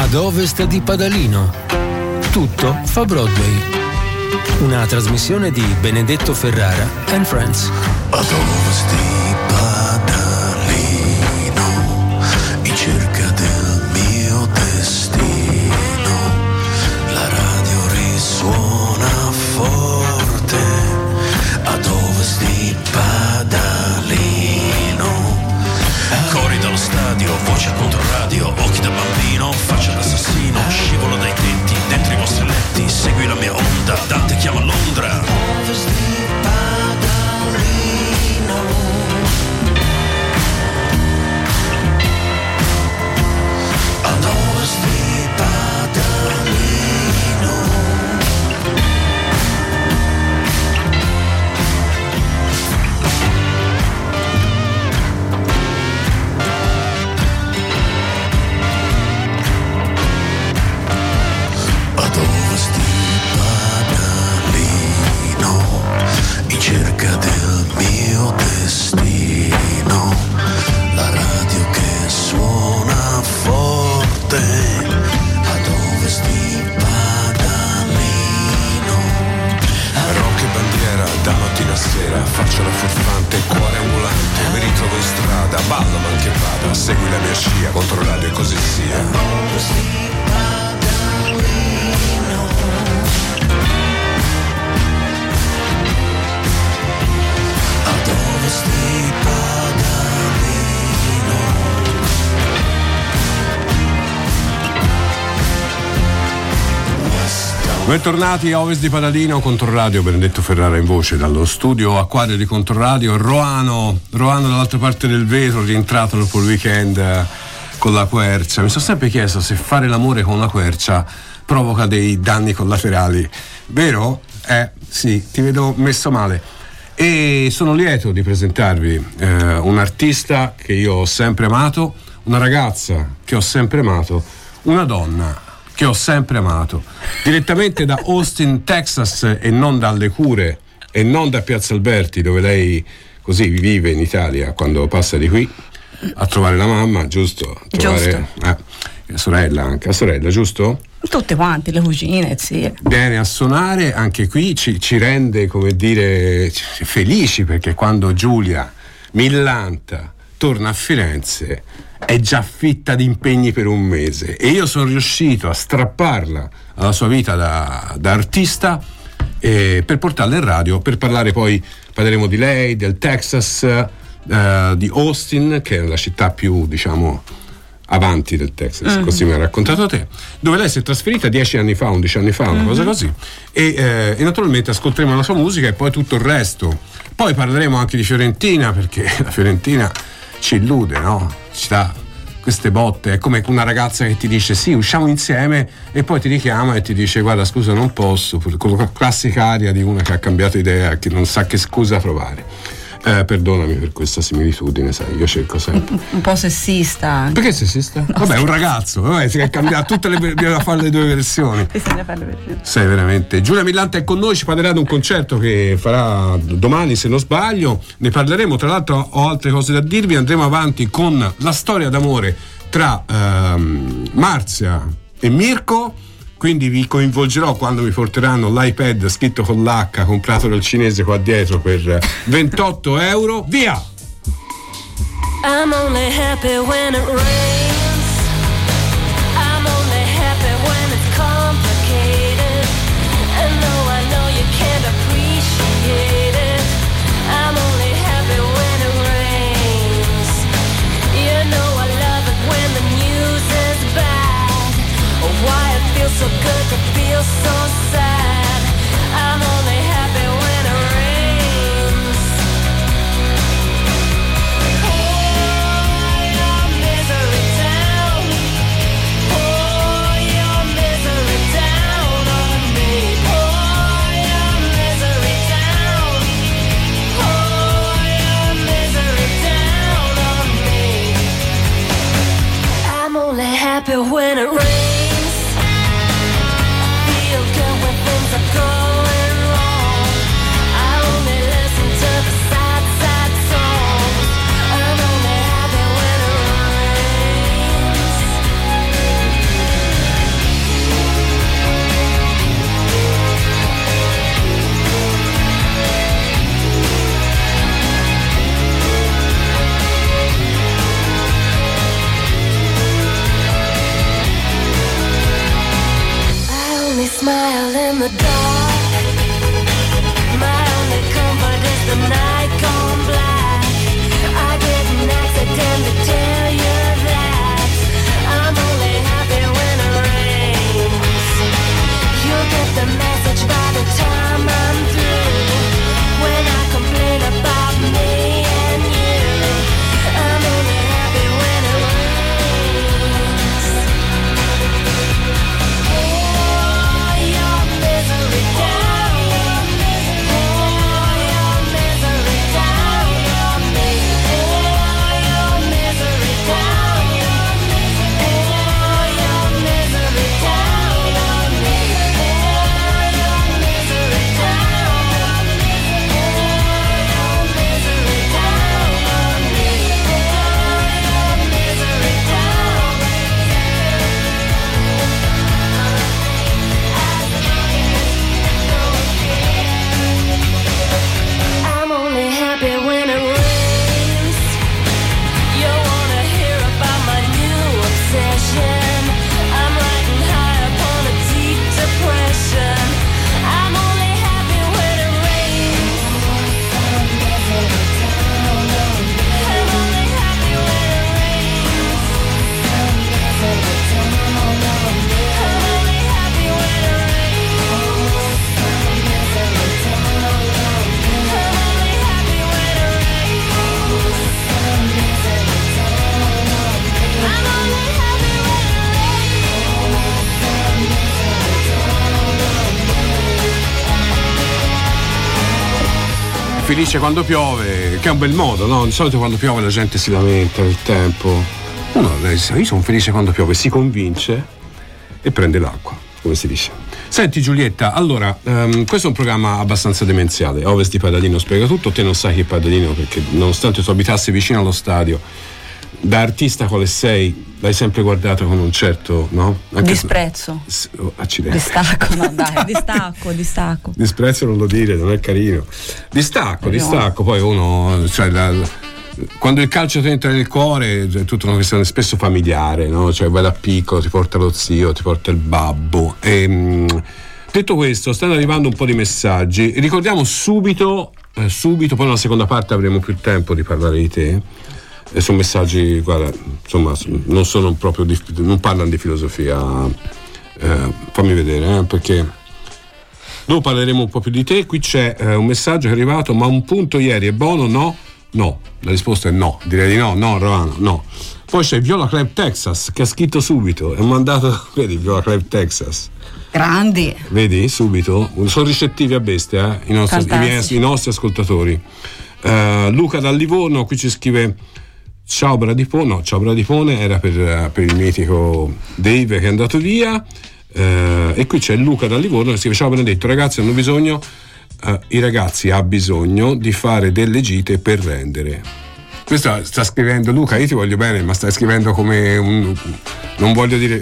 Ad ovest di Padalino. Tutto fa Broadway. Una trasmissione di Benedetto Ferrara and Friends. Ad ovest di Padalino, in cerca del mio destino, la radio risuona forte. Ad ovest di Padalino, cori dallo stadio, voce contro radio, occhi da bambino, faccia d'assassino, scivolo dai tetti, dentro i vostri letti, segui la mia onda, Dante chiama Londra. Ovest di Padalino, ad ovest di Padalino. Ad ovest di Padalino, in cerca del mio destino, la radio che suona forte. Ad ovest di Padalino, rock e bandiera da mattina a sera, faccio la furfante, cuore ambulante, mi ritrovo in strada, ballo ma anche vada, segui la mia scia, contro radio e così sia. Ad ovest di Bentornati a Ovest di Padalino, Controradio, Benedetto Ferrara in voce dallo studio Acquario di Controradio. Roano dall'altra parte del vetro, rientrato dopo il weekend con la quercia. Mi sono sempre chiesto se fare l'amore con una quercia provoca dei danni collaterali, vero? Sì, ti vedo messo male. E sono lieto di presentarvi un artista che io ho sempre amato, una ragazza che ho sempre amato, una donna che ho sempre amato, direttamente da Austin, Texas, e non dalle cure e non da Piazza Alberti, dove lei così vive in Italia quando passa di qui a trovare la mamma, giusto? Trovare la sorella, giusto? Tutte quante, le cugine, sì. Bene, a suonare anche qui ci rende, come dire, felici, perché quando Giulia Millanta torna a Firenze è già fitta di impegni per un mese, e io sono riuscito a strapparla alla sua vita da artista per portarla in radio, per parlare. Poi parleremo di lei, del Texas, di Austin, che è la città più, diciamo, avanti del Texas, così mi ha raccontato te, dove lei si è trasferita 10 anni fa, 11 anni fa, una cosa così, e naturalmente ascolteremo la sua musica e poi tutto il resto. Poi parleremo anche di Fiorentina, perché la Fiorentina ci illude, no? Ci dà queste botte, è come una ragazza che ti dice sì, usciamo insieme, e poi ti richiama e ti dice guarda, scusa, non posso, con la classica aria di una che ha cambiato idea, che non sa che scusa trovare. Perdonami per questa similitudine, sai, io cerco sempre. Un po' sessista. Perché sessista? No, vabbè, è un ragazzo, si è cambiato tutte bisogna fare le due versioni. Bisogna fare le versioni. Sei veramente. Giulia Millanta è con noi, ci parlerà di un concerto che farà domani, se non sbaglio. Ne parleremo, tra l'altro ho altre cose da dirvi. Andremo avanti con la storia d'amore tra Marzia e Mirko. Quindi vi coinvolgerò quando mi porteranno l'iPad scritto con l'H, comprato dal cinese qua dietro per 28 euro. Via! I'm only happy when it rains. I'm only happy when it's complicated. And though I know you can't appreciate it, I'm only happy when it rains. You know I love it when the news is bad. Why it feels so good to feel so sad. I'm only happy when it rains. Pour your misery down. Pour your misery down on me. Pour your misery down. Pour your misery down on me. I'm only happy when it rains. felice quando piove, che è un bel modo, no? Di solito quando piove la gente si lamenta del tempo. Uno dice, io sono felice quando piove, si convince e prende l'acqua, come si dice. Senti Giulietta, allora, questo è un programma abbastanza demenziale. Ovest di Padalino spiega tutto, te non sai chi è Padalino perché nonostante tu abitassi vicino allo stadio, da artista quale sei, l'hai sempre guardato con un certo, no? Anche disprezzo. Accidenti. Distacco, no dai, distacco. Disprezzo non lo dire, non è carino. Distacco, poi uno, cioè quando il calcio ti entra nel cuore è tutta una questione spesso familiare, no? Cioè vai da piccolo, ti porta lo zio, ti porta il babbo. Detto questo, stanno arrivando un po' di messaggi. Ricordiamo subito, poi nella seconda parte avremo più tempo di parlare di te. Sono messaggi, guarda, insomma, non sono proprio non parlano di filosofia. Fammi vedere, perché dopo parleremo un po' più di te. Qui c'è un messaggio che è arrivato: ma un punto ieri è buono? No, la risposta è no, direi di no, Rovano, no. Poi c'è Viola Club Texas che ha scritto subito, è mandato, vedi Viola Club Texas. Grandi. Vedi, subito, sono ricettivi a bestia, i nostri ascoltatori. Luca dal Livorno qui ci scrive: ciao Bradipone, era per il mitico Dave che è andato via. E qui c'è Luca dal Livorno che scrive: ciao Benedetto, ragazzi hanno bisogno, i ragazzi ha bisogno di fare delle gite per rendere. Questo sta scrivendo Luca, io ti voglio bene, ma stai scrivendo come non voglio dire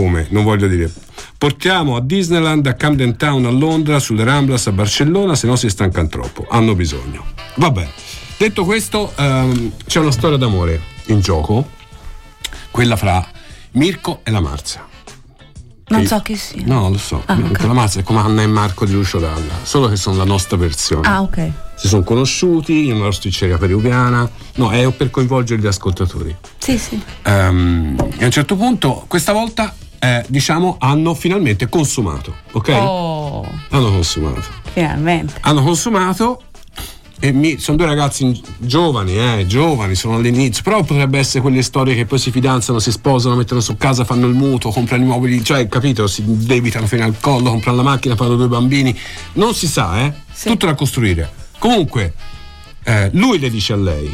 portiamo a Disneyland, a Camden Town a Londra, sulle Ramblas a Barcellona, se no si stancano troppo, hanno bisogno. Vabbè, detto questo, c'è una storia d'amore in gioco, quella fra Mirko e la Marzia. Non so chi sia. No, lo so. Okay. La Marzia è come Anna e Marco di Lucio Dalla, solo che sono la nostra versione. Ah, ok. Si sono conosciuti in una rosticceria peruviana. No, è per coinvolgere gli ascoltatori. Sì. E a un certo punto, questa volta, hanno finalmente consumato, ok? Oh. Hanno consumato. Finalmente. Hanno consumato. E sono due ragazzi giovani, sono all'inizio, però potrebbe essere quelle storie che poi si fidanzano, si sposano, mettono su casa, fanno il mutuo, comprano i mobili, cioè capito, si debitano fino al collo, comprano la macchina, fanno 2 bambini, non si sa, sì. Tutto da costruire. Comunque lui le dice a lei: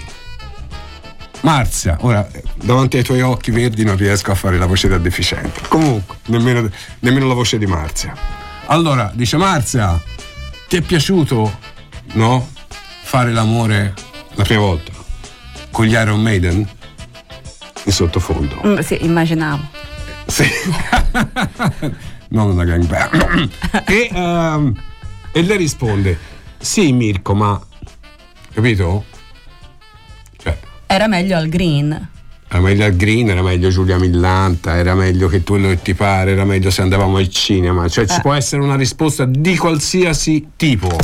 Marzia, ora davanti ai tuoi occhi verdi non riesco a fare la voce da deficiente, comunque nemmeno la voce di Marzia. Allora dice: Marzia, ti è piaciuto, no? Fare l'amore la prima volta con gli Iron Maiden in sottofondo? Sì, immaginavo. Sì. Non una gangbang. E lei risponde: sì Mirko, ma capito? Cioè, era meglio al Green. Era meglio al Green, era meglio Giulia Millanta, era meglio che tu lo ti pare, era meglio se andavamo al cinema. Cioè ci può essere una risposta di qualsiasi tipo.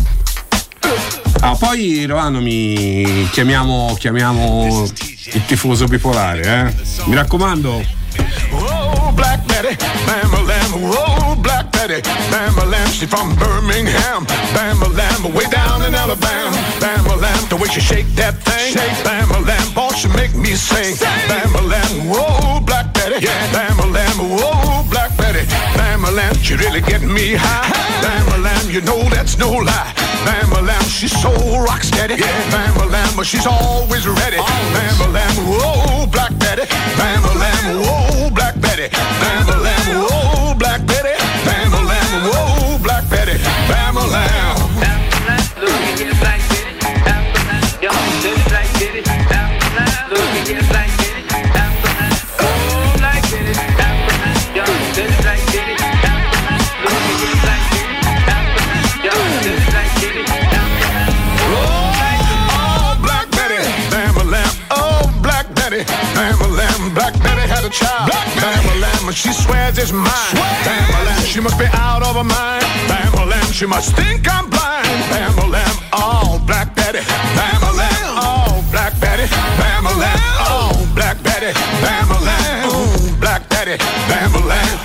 Poi Rovano chiamiamo il tifoso bipolare, mi raccomando. Oh, Black Betty, Bam-a-lam, oh, Black Betty, Bam-a-lam, she from Birmingham, Bam-a-lam, way down in Alabama, Bam-a-lam, the way she shake that thing, Bam-a-lam, boy, she make me sing, Bam-a-lam, oh, Black Betty, Bam-a-lam, oh, Black Betty, Bam-a-lam, she really get me high, Bam-a-lam, you know that's no lie, Bam-a-lam, she's so rock steady, Bam-a-lam, but she's always ready, Bam-a-lam, oh, Black Betty, Bam-a-lam, oh, Black Betty, Bam-a-lam, oh, Black Betty, Bam-a-lam, oh, Black Betty, Bam-a-lam. Look at you, Black Betty, Bam-a-lam, yo, just Black Betty, Bam-a-lam, look at you, Black Betty, Bam-a-lam, oh, Black Betty, Bam-a-lam, yo, just Black Betty, Bam-a-lam, look at you, Black Betty, Bam-a-lam, yo, just Black Betty, Bam-a-lam, oh, Black Betty, Bam-a-lam, oh, Black Betty, Bam-a-lam, Black Betty had a child, Bam-a-lam, she swears it's mine, Bam-a-lam, she must be out of her mind, Bam-a-lam, she must think I'm blind, Bam-a-lam, oh, Black Betty, Bam-a-lam, oh, Black Betty, Bam-a-lam, oh, Black Betty, Bam-a-lam, oh, Black Betty, Bam-a-lam.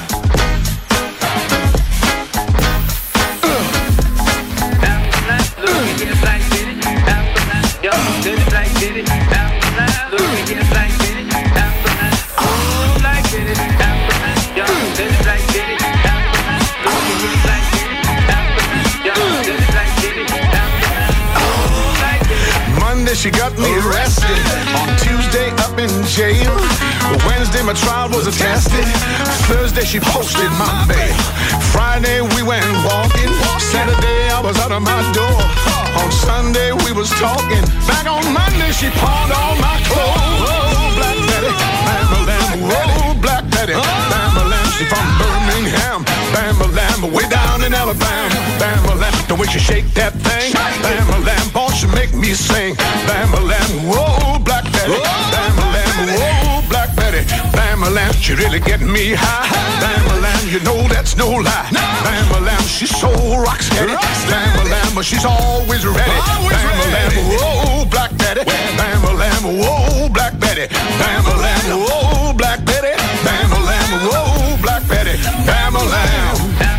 look at you, Black Betty, Bam-a-lam, yo, just Black Betty, Bam-a-lam, look at you, Black Betty, Bam-a-lam, oh, Black Betty, Bam-a-lam, yo, just Black Betty, Bam-a-lam, look at you, Black Betty, Bam-a-lam, yo, just Black Betty, Bam-a-lam, oh, Black my trial was attested. Thursday she posted my bail. Friday we went walking. Saturday I was out of my door. On Sunday we was talking. Back on Monday she pawned all my clothes. Oh, Black Betty, Bam-a-lam. Oh, Black Betty, Bam-a-lam. She from Birmingham. Bam-a-lam, way down in Alabama. Bam-a-lam, the way she shake that thing. Bam-a-lam, boy, she make me sing. Bam-a-lam, whoa, Black Betty. Bam-a-lam, whoa, Black Betty. Bam-a-lam, she really getting me high. Bam-a-lam, you know that's no lie. Bam-a-lam, she's so rock steady. Bam-a-lam, but she's always ready. Bam-a-lam, whoa, Black Betty. Bam-a-lam, whoa, Black Betty. Bam-a-lam, whoa, Black Betty. Bam-a-lam, whoa, Black Betty. Bam-a-lam.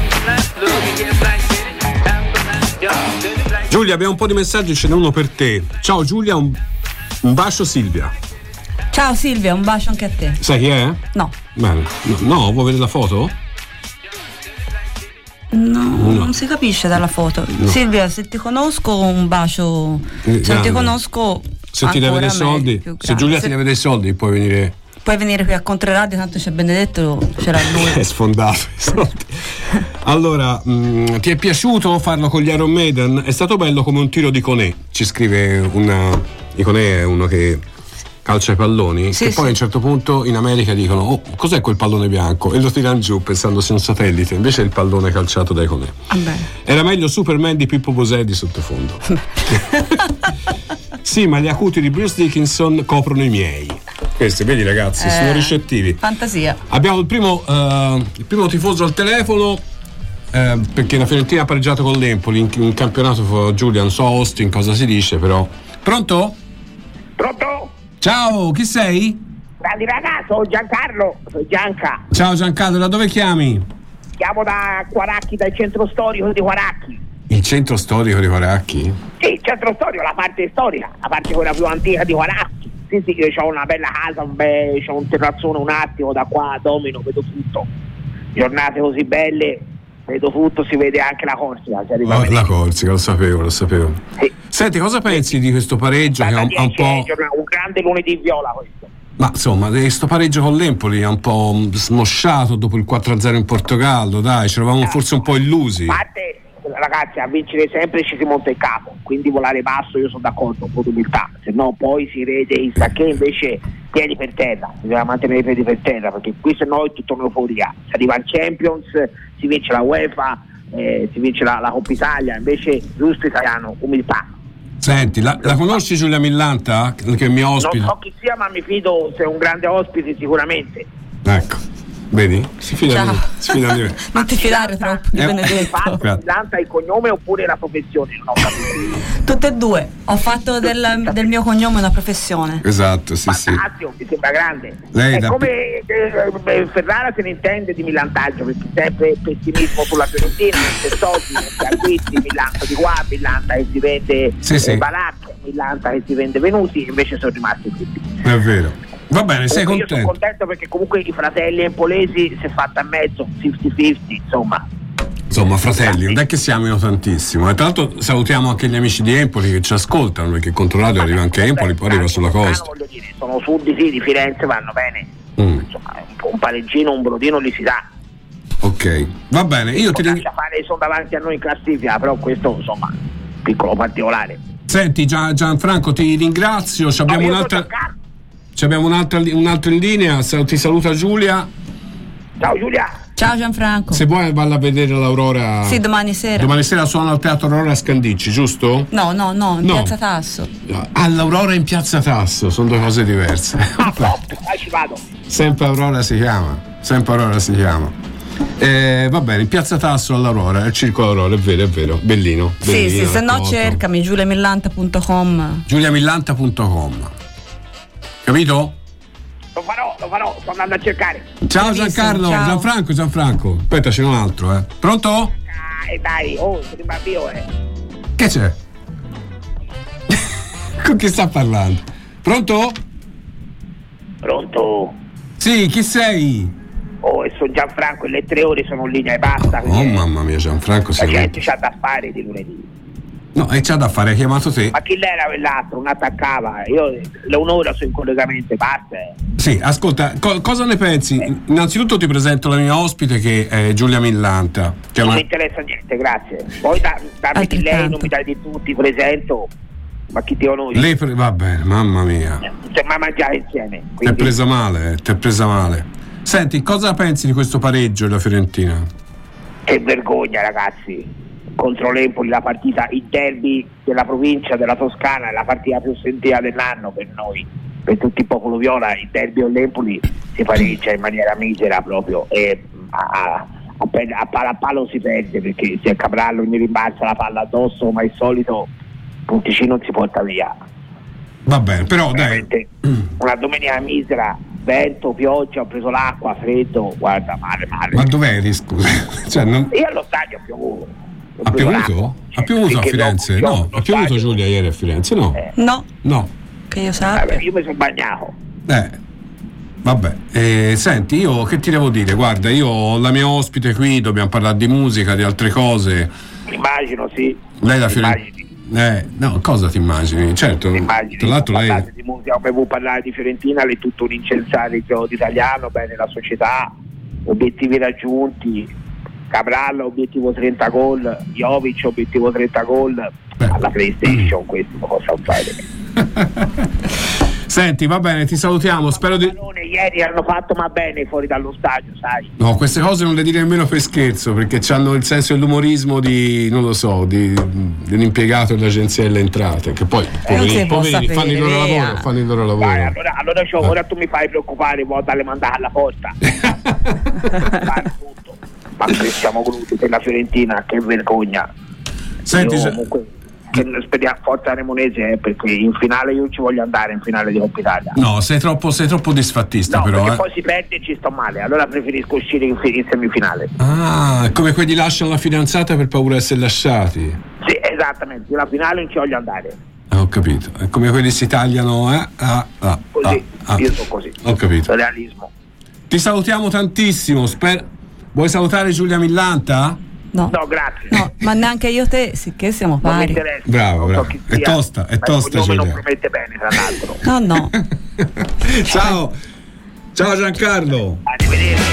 Giulia, abbiamo un po' di messaggi, ce n'è uno per te. Ciao Giulia, un bacio Silvia. Ciao Silvia, un bacio anche a te. Sai chi è? No. Bene. No, vuoi vedere la foto? No, non si capisce dalla foto. No. Silvia, se ti conosco un bacio. Se non ti conosco. Se ti deve dei soldi. Se Giulia ti deve dei soldi, puoi venire. Puoi venire qui a Controradio, tanto c'è Benedetto, c'era lui. È sfondato i soldi. Allora, ti è piaciuto farlo con gli Iron Maiden? È stato bello come un tiro di Iconé. Ci scrive Iconé è uno che calcia i palloni, sì, e sì. Poi a un certo punto in America dicono: oh, cos'è quel pallone bianco? E lo tirano giù pensando sia un satellite, invece è il pallone calciato da Iconé. Era meglio Superman di Pippo Boselli sottofondo. Sì, ma gli acuti di Bruce Dickinson coprono i miei. Questi, vedi ragazzi, sono ricettivi. Fantasia. Abbiamo il primo tifoso al telefono, perché la Fiorentina ha pareggiato con l'Empoli in campionato. Giulia, non so Austin cosa si dice, però. Pronto? Pronto? Ciao, chi sei? Grandi ragazzi, sono Giancarlo, sono Gianca. Ciao Giancarlo, da dove chiami? Chiamo da Quaracchi, dal centro storico di Quaracchi. Il centro storico di Quaracchi? Sì, il centro storico, la parte storica, la parte quella più antica di Quaracchi. Sì, io ho una bella casa, c'ho un terrazzone un attimo, da qua domino, vedo tutto. Giornate così belle, vedo tutto, si vede anche la Corsica. La Corsica, lo sapevo. Sì. Senti, cosa pensi di questo pareggio che è un po'... un grande lunedì viola questo. Ma insomma, questo pareggio con l'Empoli è un po' smosciato dopo il 4-0 in Portogallo, dai, ci eravamo forse un po' illusi. A parte, ragazzi, a vincere sempre ci si monta il capo, quindi volare basso io sono d'accordo con l'umiltà, se no poi si vede il Sacché invece piedi per terra, bisogna mantenere i piedi per terra, perché qui se no è tutto un'euforia, si arriva al Champions, si vince la UEFA, si vince la Coppa Italia, invece giusto italiano, umiltà. Senti, la conosci Giulia Millanta, che mi ospita? Non so chi sia, ma mi fido, se è un grande ospite sicuramente. Ecco, vedi? Si fida di me. Non ti fidare troppo di Benedetto. Millanta il cognome oppure la professione? Non ho capito. Tutte e due. Ho fatto del mio cognome una professione. Esatto, sì. Mi sembra grande. Lei è come Ferrara se ne intende di millantaggio, perché sempre pessimismo sulla Fiorentina, non c'è soldi, non c'è acquisti, Millanta di qua, Millanta che si vende Balacca, Millanta che si vende Venuti, invece sono rimasti tutti. È vero. Va bene, sei contento? Io sono contento perché comunque i fratelli empolesi si è fatta a mezzo, 50-50, Insomma, fratelli, non è che si amino tantissimo. E tra l'altro salutiamo anche gli amici di Empoli che ci ascoltano, perché Controradio arriva anche a Empoli, poi arriva sulla costa. Voglio dire, sono sudditi di Firenze, vanno bene. Insomma, un pareggino, un brodino li si dà. Ok, va bene, io ti ringrazio. Sono davanti a noi in classifica, però questo insomma piccolo particolare. Senti Gianfranco, ti ringrazio. Abbiamo un'altra in linea. Ti saluta Giulia. Ciao Giulia. Ciao Gianfranco. Se vuoi valla a vedere l'Aurora. Sì, domani sera. Domani sera suona al Teatro Aurora a Scandicci, giusto? No, in Piazza Tasso. L'Aurora in Piazza Tasso, sono due cose diverse. Ci vado. Sempre Aurora si chiama. Va bene, in Piazza Tasso all'Aurora, il Circolo Aurora, è vero, bellino. Sì, se no cercami giuliamillanta.com. giuliamillanta.com. Capito? Lo farò, sto andando a cercare. Ciao Giancarlo, ciao. Gianfranco. Aspetta, c'è un altro, Pronto? Dai, sei un bambino, Che c'è? Con chi sta parlando? Pronto? Sì, chi sei? Sono Gianfranco, e le 3 ore sono in linea e basta. Mamma mia, Gianfranco, la gente c'ha da fare di lunedì. No, e c'ha da fare, hai chiamato te. Ma chi l'era quell'altro? Non attaccava. Io le un'ora sono in collegamento e basta. Sì, ascolta, cosa ne pensi? Innanzitutto ti presento la mia ospite che è Giulia Millanta. Che non mi interessa niente, grazie. Poi dammi di lei, non mi dai di tutti, presento. Ma chi ti onori? Lei va bene, mamma mia. Cioè, ma mangiare insieme. Quindi... Ti è presa male. Senti, cosa pensi di questo pareggio della Fiorentina? Che vergogna, ragazzi. Contro l'Empoli, la partita, il derby della provincia della Toscana, è la partita più sentita dell'anno per noi, per tutto il popolo viola. Il derby dell'Empoli si pareggia in maniera misera proprio, e a palo a palo si perde, perché se Caprallo mi rimbalza la palla addosso, ma il solito punticino si porta via. Va bene, però veramente, dai, una domenica misera, vento, pioggia, ho preso l'acqua, freddo, guarda, male. Ma dov'eri, scusa? Cioè, io allo stadio ho piovuto. Ha piovuto? Ha piovuto a Firenze? No, ha piovuto Giulia ieri a Firenze? No. No. Che io sappia. Io mi sono bagnato. Vabbè, senti, io che ti devo dire? Guarda, io ho la mia ospite qui, dobbiamo parlare di musica, di altre cose. Immagino, sì. Lei da Firenze. No, cosa ti immagini? Certo, tra l'altro lei di musica, come parlare di Fiorentina, lei è tutto un incensare il gioco italiano, bene, la società, obiettivi raggiunti, Caprallo obiettivo 30 gol, Jovic obiettivo 30 gol, alla PlayStation questo lo posso fare. Senti, va bene, ti salutiamo, spero di... Ieri hanno fatto ma bene fuori dallo stadio, sai. No, queste cose non le dire nemmeno per scherzo, perché hanno il senso dell'umorismo di, non lo so, di un impiegato dell'agenzia delle entrate, che poi poverini fanno il loro lavoro. Vai, allora ora tu mi fai preoccupare, vuoi dalle mandate alla porta. Tutto. Ma siamo voluti per la Fiorentina, che vergogna. Senti, comunque speriamo forza Cremonese, perché in finale io ci voglio andare, in finale di Coppa Italia. No, sei troppo disfattista, no, però perché poi si perde e ci sto male, allora preferisco uscire in semifinale. Ah, come quelli lasciano la fidanzata per paura di essere lasciati. Sì, esattamente, la finale non ci voglio andare. Ho capito, è come quelli si tagliano così, io sono così. Ho capito. Realismo. Ti salutiamo tantissimo, vuoi salutare Giulia Millanta? No, grazie. No, ma neanche io te, sicché siamo pari. Bravo. È tosta Giulia. Non promette bene, tra l'altro. No. Ciao Giancarlo. Arrivederci.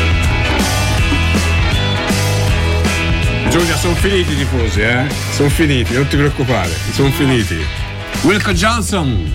Giulia, sono finiti i tifosi, sono finiti, non ti preoccupare, sono finiti. Wilco Johnson.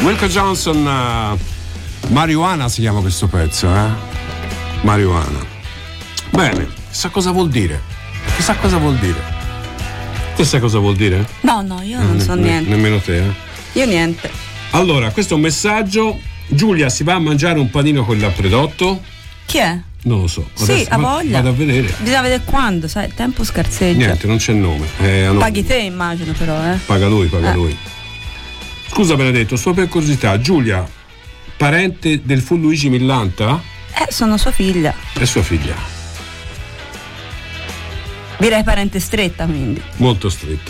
Wilco Johnson, Marijuana si chiama questo pezzo, Marijuana. Bene, chissà cosa vuol dire. Chissà cosa vuol dire. Te sai cosa vuol dire? No, io non so niente. Nemmeno te, Io niente. Allora, questo è un messaggio. Giulia, si va a mangiare un panino con l'appredotto? Chi è? Non lo so. Sì, ha voglia. Vado a vedere. Bisogna vedere quando, sai, il tempo scarseggia. Niente, non c'è nome. Paghi te, immagino, però, Paga lui. Scusa Benedetto, solo per curiosità, Giulia, parente del fu Luigi Millanta? Sono sua figlia. È sua figlia. Direi parente stretta, quindi. Molto stretta.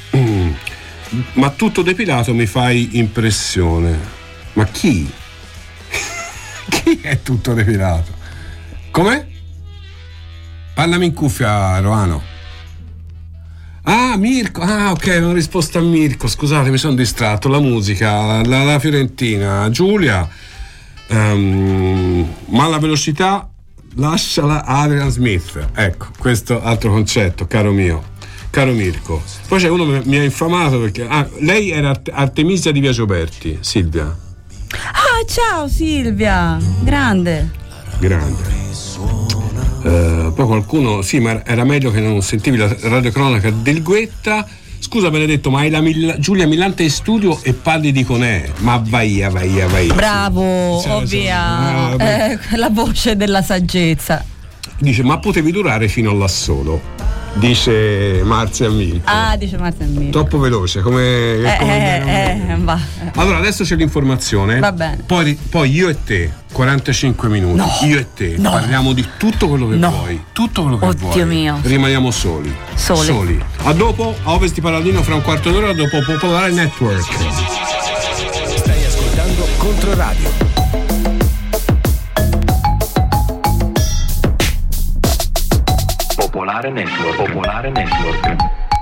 Ma tutto depilato mi fai impressione. Ma chi? Chi è tutto depilato? Come? Parlami in cuffia, Roano. Ah, Mirko. Ah, ok, non ho risposto a Mirko. Scusate, mi sono distratto. La musica, la Fiorentina. Giulia. Ma la velocità lasciala a Adrian Smith. Ecco, questo altro concetto, caro Mirko. Poi c'è uno che mi ha infamato perché lei era Artemisia di Via Gioberti, Silvia. Ah, ciao Silvia, grande. Poi qualcuno, sì, ma era meglio che non sentivi la radiocronaca del Guetta. Scusa Benedetto, ma hai la Giulia Millanta in studio e parli di Conè. Ma vai. Bravo, ovvia. La voce della saggezza. Dice, ma potevi durare fino all'assolo. Dice Marzia Milko. Dice Marzia Milko. Troppo veloce, come va. Allora adesso c'è l'informazione. Va bene. Poi io e te, 45 minuti. No. Io e te parliamo di tutto quello che vuoi. Tutto quello che vuoi. Oddio mio. Rimaniamo soli. A dopo, a Ovest di Paladino, fra un quarto d'ora, dopo Popolare Network. Stai ascoltando Controradio. Popolare Network.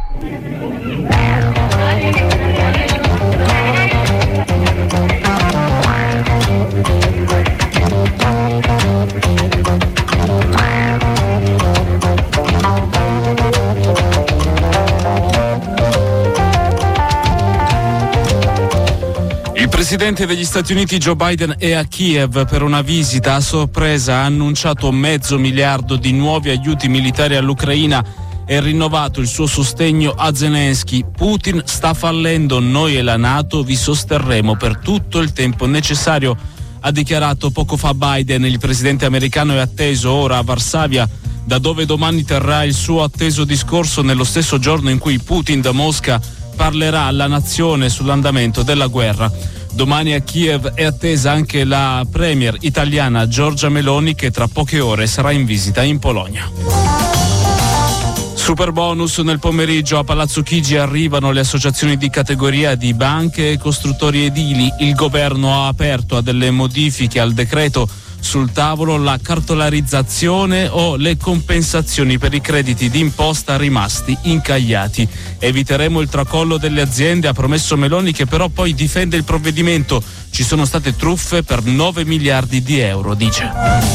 Il presidente degli Stati Uniti Joe Biden è a Kiev per una visita a sorpresa. Ha annunciato $500 miliardi di nuovi aiuti militari all'Ucraina e rinnovato il suo sostegno a Zelensky. Putin sta fallendo, noi e la NATO vi sosterremo per tutto il tempo necessario, ha dichiarato poco fa Biden. Il presidente americano è atteso ora a Varsavia, da dove domani terrà il suo atteso discorso nello stesso giorno in cui Putin da Mosca parlerà alla nazione sull'andamento della guerra. Domani a Kiev è attesa anche la premier italiana Giorgia Meloni, che tra poche ore sarà in visita in Polonia. Super bonus nel pomeriggio. A Palazzo Chigi arrivano le associazioni di categoria di banche e costruttori edili. Il governo ha aperto a delle modifiche al decreto. Sul tavolo la cartolarizzazione o le compensazioni per i crediti d'imposta rimasti incagliati. Eviteremo il tracollo delle aziende, ha promesso Meloni, che però poi difende il provvedimento. Ci sono state truffe per 9 miliardi di euro, dice.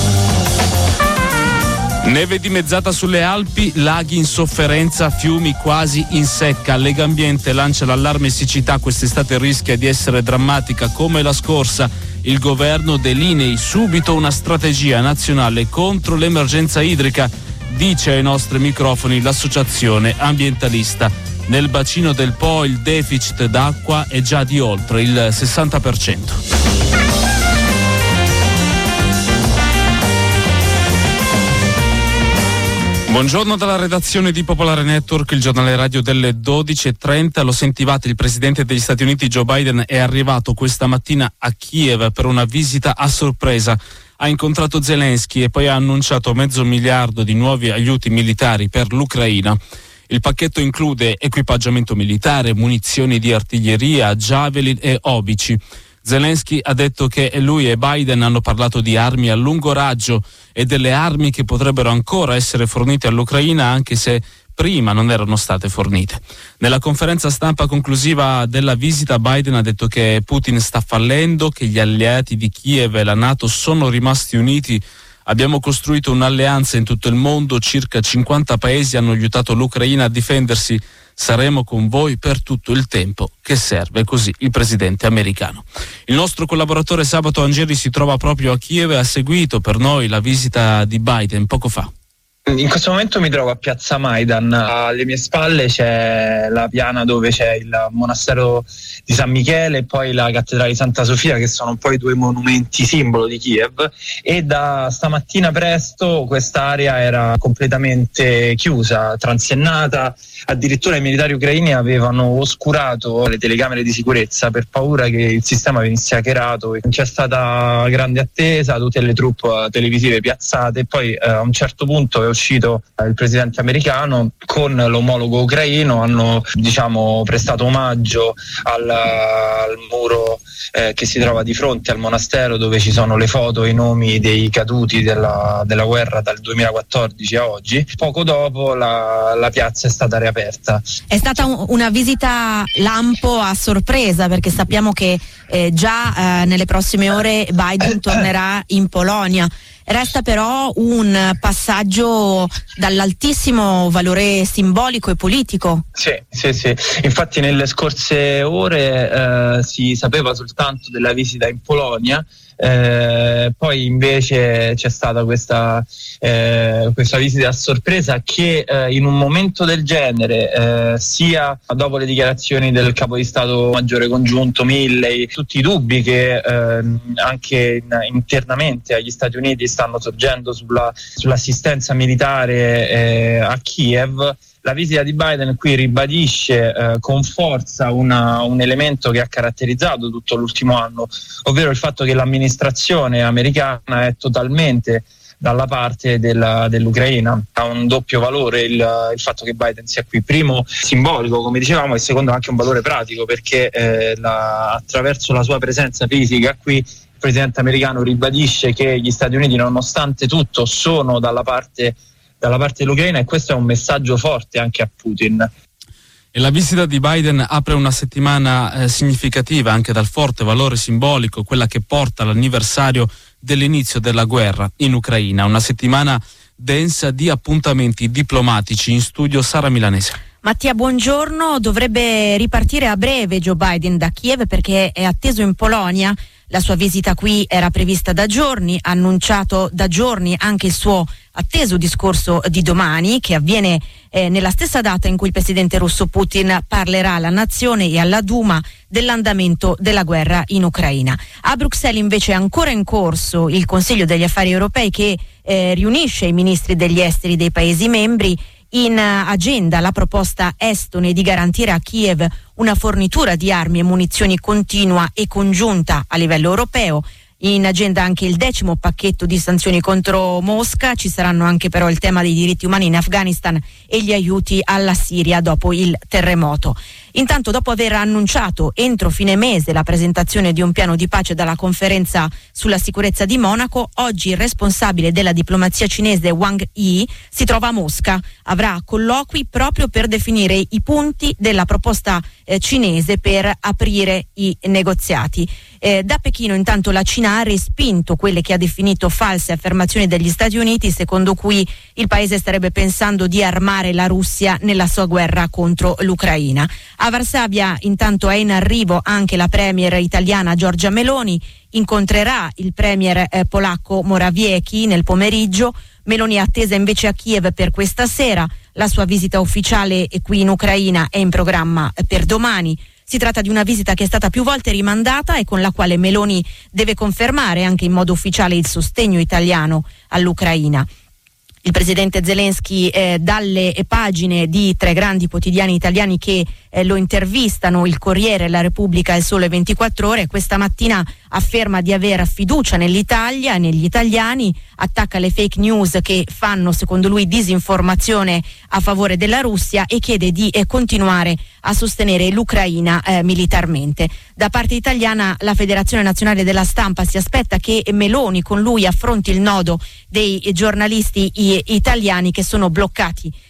Neve dimezzata sulle Alpi, laghi in sofferenza, fiumi quasi in secca. Legambiente lancia l'allarme siccità. Quest'estate rischia di essere drammatica come la scorsa. Il governo delinei subito una strategia nazionale contro l'emergenza idrica, dice ai nostri microfoni l'associazione ambientalista. Nel bacino del Po il deficit d'acqua è già di oltre il 60%. Buongiorno dalla redazione di Popolare Network, il giornale radio delle 12:30. Lo sentivate, il presidente degli Stati Uniti Joe Biden è arrivato questa mattina a Kiev per una visita a sorpresa. Ha incontrato Zelensky e poi ha annunciato $500 miliardi di nuovi aiuti militari per l'Ucraina. Il pacchetto include equipaggiamento militare, munizioni di artiglieria, Javelin e obici. Zelensky ha detto che lui e Biden hanno parlato di armi a lungo raggio e delle armi che potrebbero ancora essere fornite all'Ucraina, anche se prima non erano state fornite. Nella conferenza stampa conclusiva della visita, Biden ha detto che Putin sta fallendo, che gli alleati di Kiev e la NATO sono rimasti uniti Abbiamo costruito un'alleanza in tutto il mondo, circa 50 paesi hanno aiutato l'Ucraina a difendersi. Saremo con voi per tutto il tempo che serve, così il presidente americano. Il nostro collaboratore Sabato Angeli si trova proprio a Kiev e ha seguito per noi la visita di Biden poco fa. In questo momento mi trovo a Piazza Maidan, alle mie spalle c'è la piana dove c'è il monastero di San Michele e poi la cattedrale di Santa Sofia, che sono un po' i due monumenti simbolo di Kiev, e da stamattina presto quest'area era completamente chiusa, transennata, addirittura i militari ucraini avevano oscurato le telecamere di sicurezza per paura che il sistema venisse hackerato. C'è stata grande attesa, tutte le troupe televisive piazzate e poi a un certo punto è uscito il presidente americano con l'omologo ucraino, hanno prestato omaggio al muro che si trova di fronte al monastero, dove ci sono le foto e i nomi dei caduti della guerra dal 2014 a oggi. Poco dopo la piazza è stata riaperta. È stata una visita lampo a sorpresa, perché sappiamo che già nelle prossime ore Biden tornerà in Polonia. Resta però un passaggio dall'altissimo valore simbolico e politico. Sì. Infatti nelle scorse ore si sapeva soltanto della visita in Polonia. Poi invece c'è stata questa visita a sorpresa che in un momento del genere, sia dopo le dichiarazioni del capo di Stato Maggiore Congiunto Milley, tutti i dubbi che anche internamente agli Stati Uniti stanno sorgendo sull'assistenza militare a Kiev, la visita di Biden qui ribadisce con forza un elemento che ha caratterizzato tutto l'ultimo anno, ovvero il fatto che l'amministrazione americana è totalmente dalla parte dell'Ucraina. Ha un doppio valore il fatto che Biden sia qui, primo simbolico come dicevamo, e secondo anche un valore pratico, perché attraverso la sua presenza fisica qui il presidente americano ribadisce che gli Stati Uniti nonostante tutto sono dalla parte dell'Ucraina, e questo è un messaggio forte anche a Putin. E la visita di Biden apre una settimana significativa anche dal forte valore simbolico, quella che porta all'anniversario dell'inizio della guerra in Ucraina. Una settimana densa di appuntamenti diplomatici. In studio Sara Milanese. Mattia, buongiorno. Dovrebbe ripartire a breve Joe Biden da Kiev perché è atteso in Polonia. La sua visita qui era prevista da giorni, ha annunciato da giorni anche il suo atteso discorso di domani, che avviene nella stessa data in cui il presidente russo Putin parlerà alla nazione e alla Duma dell'andamento della guerra in Ucraina. A Bruxelles invece è ancora in corso il Consiglio degli Affari Europei che riunisce i ministri degli esteri dei Paesi membri. In agenda la proposta estone di garantire a Kiev una fornitura di armi e munizioni continua e congiunta a livello europeo. In agenda anche il 10° pacchetto di sanzioni contro Mosca. Ci saranno anche però il tema dei diritti umani in Afghanistan e gli aiuti alla Siria dopo il terremoto. Intanto, dopo aver annunciato entro fine mese la presentazione di un piano di pace dalla conferenza sulla sicurezza di Monaco, oggi il responsabile della diplomazia cinese Wang Yi si trova a Mosca. Avrà colloqui proprio per definire i punti della proposta cinese per aprire i negoziati. Da Pechino intanto la Cina ha respinto quelle che ha definito false affermazioni degli Stati Uniti, secondo cui il paese starebbe pensando di armare la Russia nella sua guerra contro l'Ucraina. A Varsavia intanto è in arrivo anche la premier italiana Giorgia Meloni, incontrerà il premier polacco Morawiecki nel pomeriggio. Meloni è attesa invece a Kiev per questa sera. La sua visita ufficiale qui in Ucraina è in programma per domani. Si tratta di una visita che è stata più volte rimandata e con la quale Meloni deve confermare anche in modo ufficiale il sostegno italiano all'Ucraina. Il presidente Zelensky dalle pagine di 3 grandi quotidiani italiani che lo intervistano, il Corriere, la Repubblica e il Sole 24 Ore, questa mattina afferma di aver fiducia nell'Italia e negli italiani, attacca le fake news che fanno secondo lui disinformazione a favore della Russia e chiede di continuare a sostenere l'Ucraina militarmente. Da parte italiana la Federazione Nazionale della Stampa si aspetta che Meloni con lui affronti il nodo dei giornalisti italiani che sono bloccati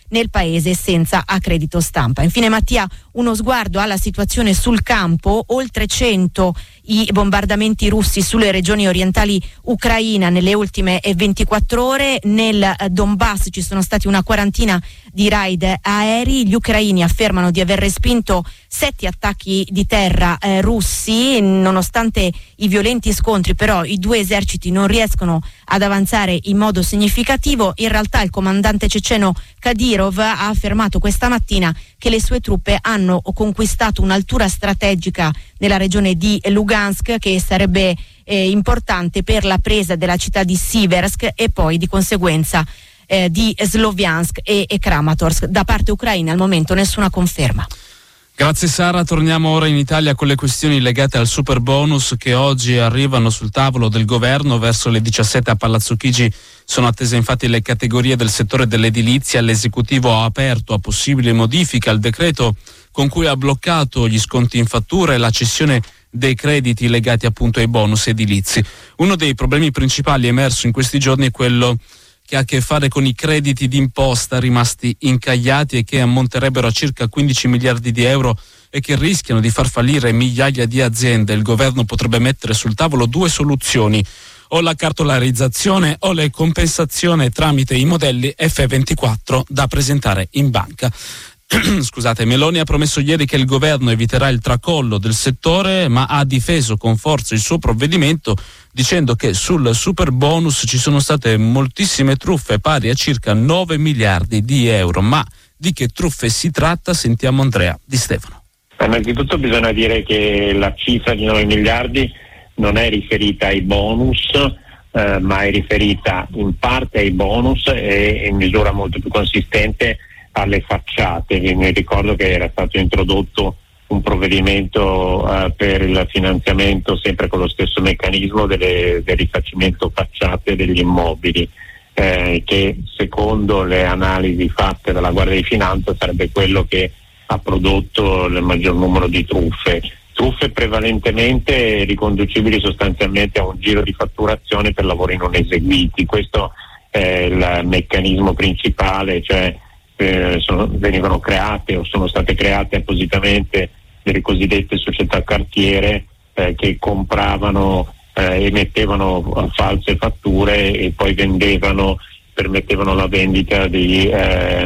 nel paese senza accredito stampa. Infine Mattia, uno sguardo alla situazione sul campo, oltre 100 i bombardamenti russi sulle regioni orientali ucraina nelle ultime 24 ore, nel Donbass ci sono stati una quarantina di raid aerei, gli ucraini affermano di aver respinto 7 attacchi di terra russi, nonostante i violenti scontri però i due eserciti non riescono ad avanzare in modo significativo. In realtà il comandante ceceno Kadyrov ha affermato questa mattina che le sue truppe hanno conquistato un'altura strategica nella regione di Lugansk che sarebbe importante per la presa della città di Siversk e poi di conseguenza di Sloviansk e Kramatorsk. Da parte ucraina al momento nessuna conferma. Grazie Sara, torniamo ora in Italia con le questioni legate al super bonus che oggi arrivano sul tavolo del governo. Verso le 17 a Palazzo Chigi sono attese infatti le categorie del settore dell'edilizia. L'esecutivo ha aperto a possibili modifiche al decreto con cui ha bloccato gli sconti in fattura e la cessione dei crediti legati appunto ai bonus edilizi. Uno dei problemi principali emerso in questi giorni è quello che ha a che fare con i crediti d'imposta rimasti incagliati e che ammonterebbero a circa 15 miliardi di euro e che rischiano di far fallire migliaia di aziende. Il governo potrebbe mettere sul tavolo 2 soluzioni: o la cartolarizzazione o le compensazioni tramite i modelli F24 da presentare in banca. Scusate, Meloni ha promesso ieri che il governo eviterà il tracollo del settore, ma ha difeso con forza il suo provvedimento dicendo che sul super bonus ci sono state moltissime truffe pari a circa 9 miliardi di euro. Ma di che truffe si tratta? Sentiamo Andrea Di Stefano. Innanzitutto bisogna dire che la cifra di 9 miliardi non è riferita ai bonus, ma è riferita in parte ai bonus e in misura molto più consistente alle facciate. Vi ricordo che era stato introdotto un provvedimento per il finanziamento sempre con lo stesso meccanismo del rifacimento facciate degli immobili, che secondo le analisi fatte dalla Guardia di Finanza sarebbe quello che ha prodotto il maggior numero di truffe prevalentemente riconducibili sostanzialmente a un giro di fatturazione per lavori non eseguiti. Questo è il meccanismo principale, cioè venivano create o sono state create appositamente delle cosiddette società cartiere che compravano, emettevano false fatture e poi permettevano la vendita della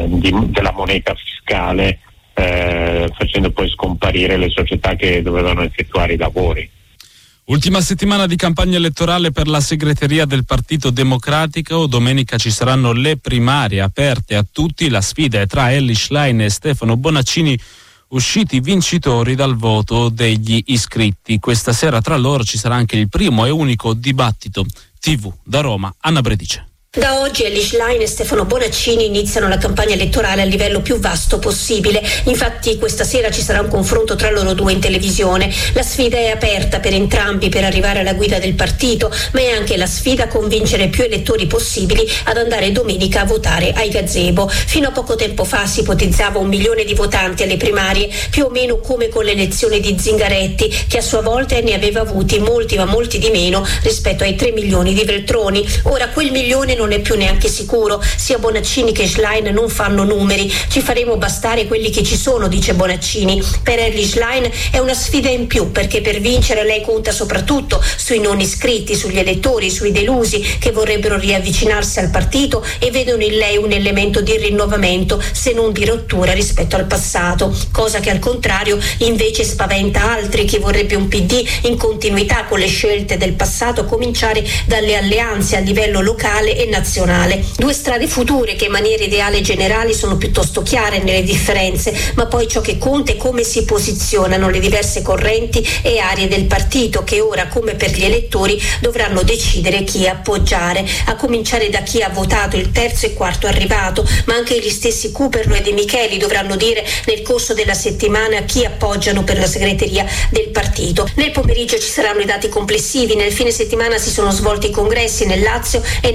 moneta fiscale, facendo poi scomparire le società che dovevano effettuare i lavori. Ultima settimana di campagna elettorale per la segreteria del Partito Democratico. Domenica ci saranno le primarie aperte a tutti. La sfida è tra Elly Schlein e Stefano Bonaccini, usciti vincitori dal voto degli iscritti. Questa sera tra loro ci sarà anche il primo e unico dibattito TV. Da Roma, Anna Bredice. Da oggi Elly Schlein e Stefano Bonaccini iniziano la campagna elettorale a livello più vasto possibile. Infatti questa sera ci sarà un confronto tra loro due in televisione. La sfida è aperta per entrambi per arrivare alla guida del partito, ma è anche la sfida a convincere più elettori possibili ad andare domenica a votare ai gazebo. Fino a poco tempo fa si ipotizzava 1 milione di votanti alle primarie, più o meno come con l'elezione di Zingaretti, che a sua volta ne aveva avuti molti, ma molti di meno rispetto ai 3 milioni di Veltroni. Ora quel milione non è più neanche sicuro, sia Bonaccini che Schlein non fanno numeri, ci faremo bastare quelli che ci sono, dice Bonaccini. Per Elly Schlein è una sfida in più, perché per vincere lei conta soprattutto sui non iscritti, sugli elettori, sui delusi che vorrebbero riavvicinarsi al partito e vedono in lei un elemento di rinnovamento, se non di rottura rispetto al passato, cosa che al contrario invece spaventa altri, chi vorrebbe un PD in continuità con le scelte del passato, a cominciare dalle alleanze a livello locale e nazionale. 2 strade future che in maniera ideale e generali sono piuttosto chiare nelle differenze, ma poi ciò che conta è come si posizionano le diverse correnti e aree del partito, che ora, come per gli elettori, dovranno decidere chi appoggiare, a cominciare da chi ha votato il terzo e quarto arrivato, ma anche gli stessi Cooperlo e De Micheli dovranno dire nel corso della settimana chi appoggiano per la segreteria del partito. Nel pomeriggio ci saranno i dati complessivi, nel fine settimana si sono svolti i congressi nel Lazio e nella Lombardia.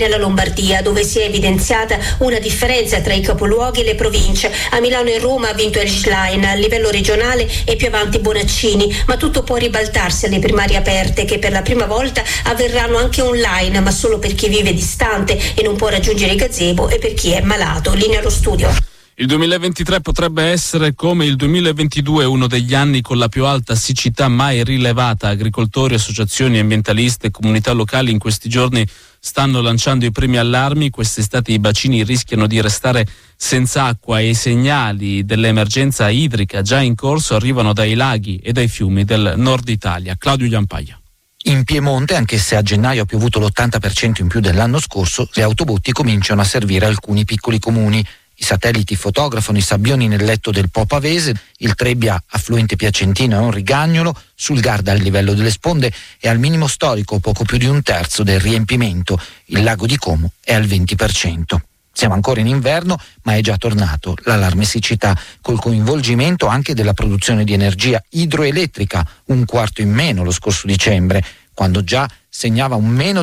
Lombardia, dove si è evidenziata una differenza tra i capoluoghi e le province. A Milano e Roma ha vinto Edgeline, a livello regionale è più avanti Bonaccini, ma tutto può ribaltarsi alle primarie aperte, che per la prima volta avverranno anche online, ma solo per chi vive distante e non può raggiungere i gazebo e per chi è malato. Linea allo studio. Il 2023 potrebbe essere come il 2022, uno degli anni con la più alta siccità mai rilevata. Agricoltori, associazioni ambientaliste e comunità locali in questi giorni stanno lanciando i primi allarmi. Quest'estate i bacini rischiano di restare senza acqua e i segnali dell'emergenza idrica già in corso arrivano dai laghi e dai fiumi del nord Italia. Claudio Giampaia. In Piemonte, anche se a gennaio ha piovuto l'80% in più dell'anno scorso, le autobotti cominciano a servire alcuni piccoli comuni. I satelliti fotografano i sabbioni nel letto del Po Pavese, il Trebbia, affluente piacentino, è un rigagnolo, sul Garda al livello delle sponde è al minimo storico, poco più di un terzo del riempimento, il lago di Como è al 20%. Siamo ancora in inverno, ma è già tornato l'allarme siccità, col coinvolgimento anche della produzione di energia idroelettrica, un quarto in meno lo scorso dicembre, quando già segnava un meno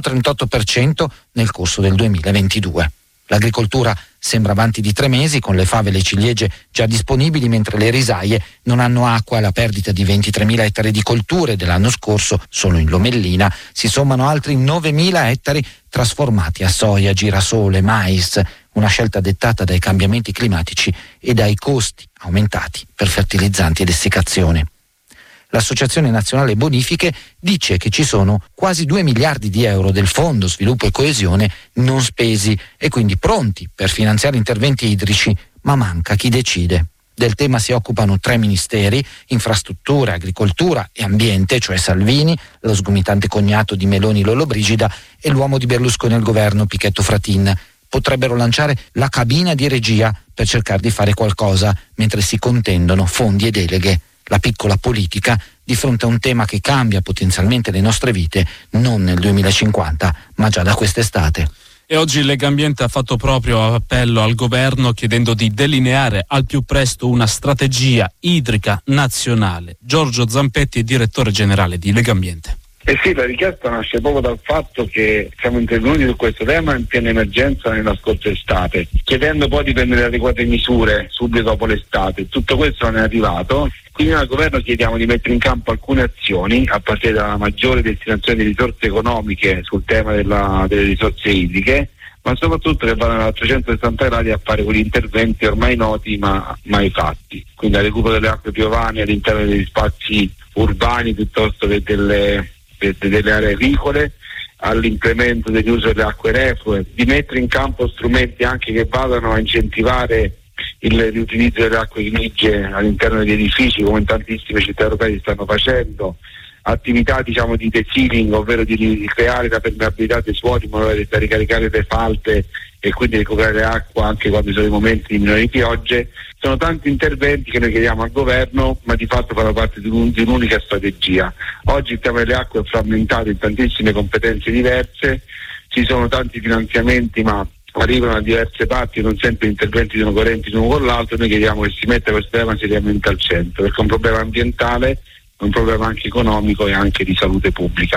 38% nel corso del 2022. L'agricoltura sembra avanti di 3 mesi, con le fave e le ciliegie già disponibili, mentre le risaie non hanno acqua. Alla perdita di 23.000 ettari di colture dell'anno scorso, solo in Lomellina, si sommano altri 9.000 ettari trasformati a soia, girasole, mais, una scelta dettata dai cambiamenti climatici e dai costi aumentati per fertilizzanti ed essiccazione. L'Associazione Nazionale Bonifiche dice che ci sono quasi 2 miliardi di euro del Fondo Sviluppo e Coesione non spesi e quindi pronti per finanziare interventi idrici, ma manca chi decide. Del tema si occupano 3 ministeri, infrastrutture, agricoltura e ambiente, cioè Salvini, lo sgomitante cognato di Meloni Lollobrigida e l'uomo di Berlusconi al governo Pichetto Fratin. Potrebbero lanciare la cabina di regia per cercare di fare qualcosa mentre si contendono fondi e deleghe. La piccola politica di fronte a un tema che cambia potenzialmente le nostre vite non nel 2050 ma già da quest'estate. E oggi Legambiente ha fatto proprio appello al governo chiedendo di delineare al più presto una strategia idrica nazionale. Giorgio Zampetti è direttore generale di Legambiente. Eh sì, la richiesta nasce proprio dal fatto che siamo intervenuti su questo tema in piena emergenza nella scorsa estate, chiedendo poi di prendere adeguate misure subito dopo l'estate. Tutto questo non è arrivato, quindi al governo chiediamo di mettere in campo alcune azioni a partire dalla maggiore destinazione di risorse economiche sul tema delle risorse idriche, ma soprattutto che vadano a 360 gradi a fare quegli interventi ormai noti ma mai fatti, quindi al recupero delle acque piovane all'interno degli spazi urbani piuttosto che delle aree agricole, all'incremento dell'uso delle acque reflue, di mettere in campo strumenti anche che vadano a incentivare il riutilizzo delle acque grigie all'interno degli edifici, come in tantissime città europee stanno facendo, attività di desealing, ovvero di ricreare la permeabilità dei suoli in modo da ricaricare le falde e quindi recuperare acqua anche quando ci sono i momenti di minori piogge. Sono tanti interventi che noi chiediamo al governo, ma di fatto fanno parte di un'unica strategia. Oggi il tema delle acque è frammentato in tantissime competenze diverse, ci sono tanti finanziamenti ma arrivano da diverse parti e non sempre gli interventi sono coerenti l'uno con l'altro. Noi chiediamo che si metta questo tema seriamente al centro, perché è un problema ambientale, è un problema anche economico e anche di salute pubblica.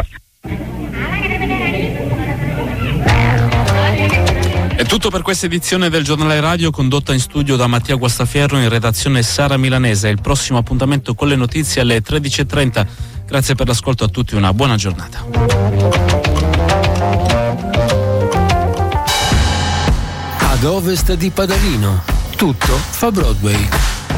È tutto per questa edizione del Giornale Radio, condotta in studio da Mattia Guastafierro, in redazione Sara Milanese. Il prossimo appuntamento con le notizie alle 13.30. Grazie per l'ascolto a tutti, una buona giornata. Ad ovest di Padalino, tutto fa Broadway.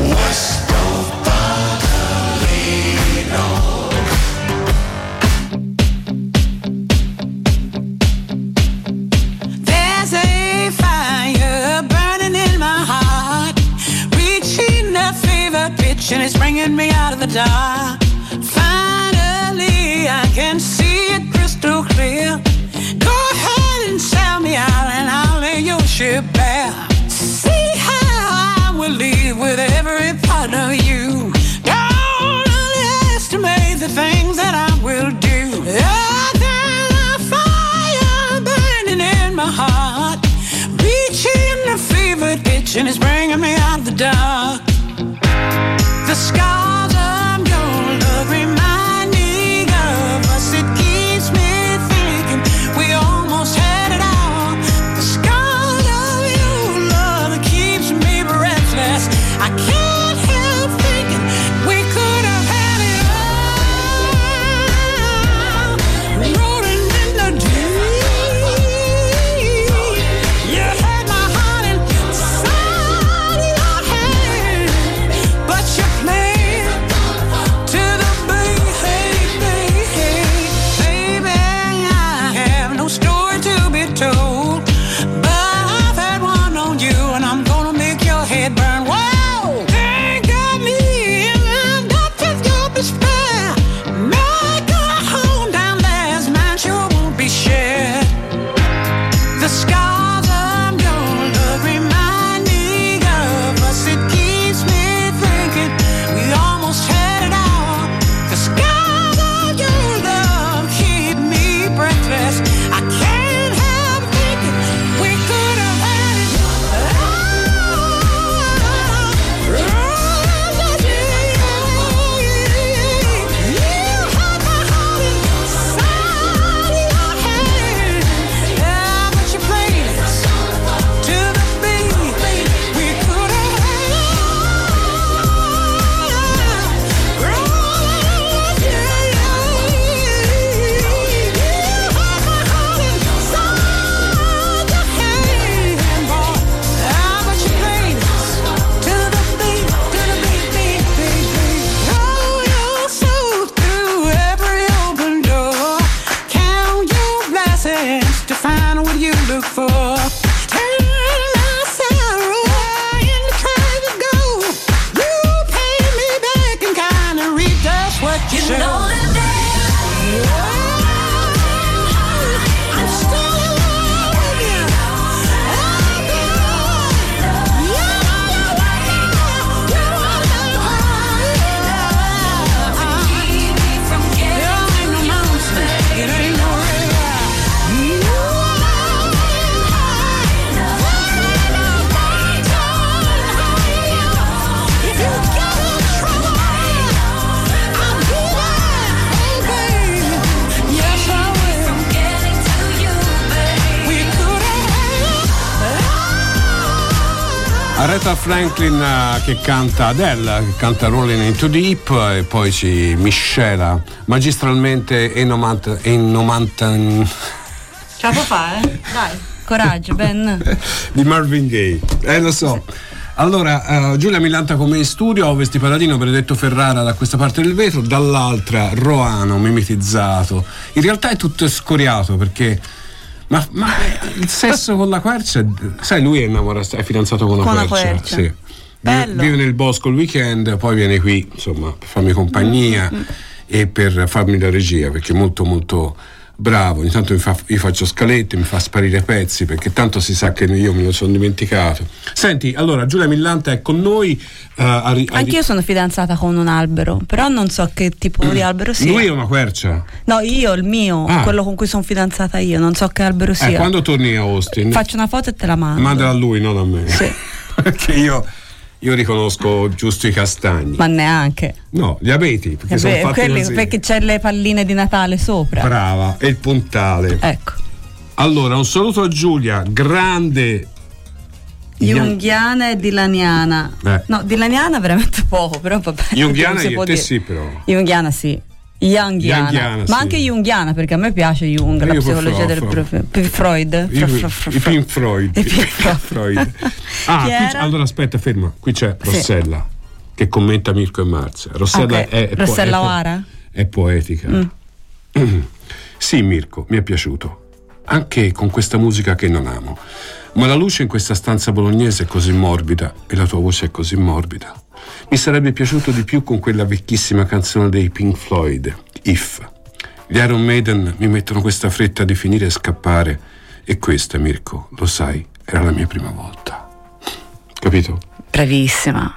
There's a fire burning in my heart, reaching a fever pitch and it's bringing me out of the dark. Finally I can see it crystal clear. Go ahead and sell me out and I'll lay your ship bare. See how I will leave with every part of you. Don't underestimate the things that I will do. There's a fire burning in my heart, reaching a fever pitch and it's bringing me out of the dark. The scars of your love remind me of us. It keeps me thinking we almost had it all. The You know that I'm still in love with you. It ain't no Aretha Franklin che canta Adele, che canta Rolling Into Deep, e poi ci miscela magistralmente in 90. Ce la può fare? Dai, coraggio, Ben. Di Marvin Gaye, lo so. Allora, Giulia Millanta con me in studio, Ovest di Paladino, Benedetto Ferrara da questa parte del vetro, dall'altra Roano mimetizzato. In realtà è tutto scoriato perché ma il sesso con la quercia, sai, lui è innamorato, è fidanzato con la quercia. Sì. Vive nel bosco il weekend, poi viene qui, insomma, per farmi compagnia e per farmi la regia, perché è molto molto bravo. Ogni tanto io faccio scalette, mi fa sparire pezzi, perché tanto si sa che io me lo sono dimenticato. Senti, allora Giulia Millanta è con noi. Anch'io sono fidanzata con un albero, però non so che tipo di albero sia. Lui è una quercia? No, io, il mio, quello con cui sono fidanzata io, non so che albero sia. Quando torni a Austin faccio una foto e te la mando. Mandala a lui, non a me. Sì. Perché io riconosco giusto i castagni. Ma neanche. No, gli abeti, perché sono fatti così. Perché c'è le palline di Natale sopra. Brava, e il puntale. Ecco. Allora, un saluto a Giulia, grande junghiana e dilaniana. No, dilaniana veramente poco, però vabbè. Junghiana io te sì, però. Junghiana sì. Youngiana, ma anche Junghiana, perché a me piace Jung, la psicologia del Freud. I Pink Freud. Allora aspetta, ferma. Qui c'è Rossella che commenta Mirko e Marzia. Rossella è Rossella O'Hara? È poetica. Sì, Mirko, mi è piaciuto. Anche con questa musica che non amo. Ma la luce in questa stanza bolognese è così morbida e la tua voce è così morbida. Mi sarebbe piaciuto di più con quella vecchissima canzone dei Pink Floyd, If. Gli Iron Maiden mi mettono questa fretta di finire e scappare, e questa, Mirko, lo sai, era la mia prima volta. Capito? Bravissima.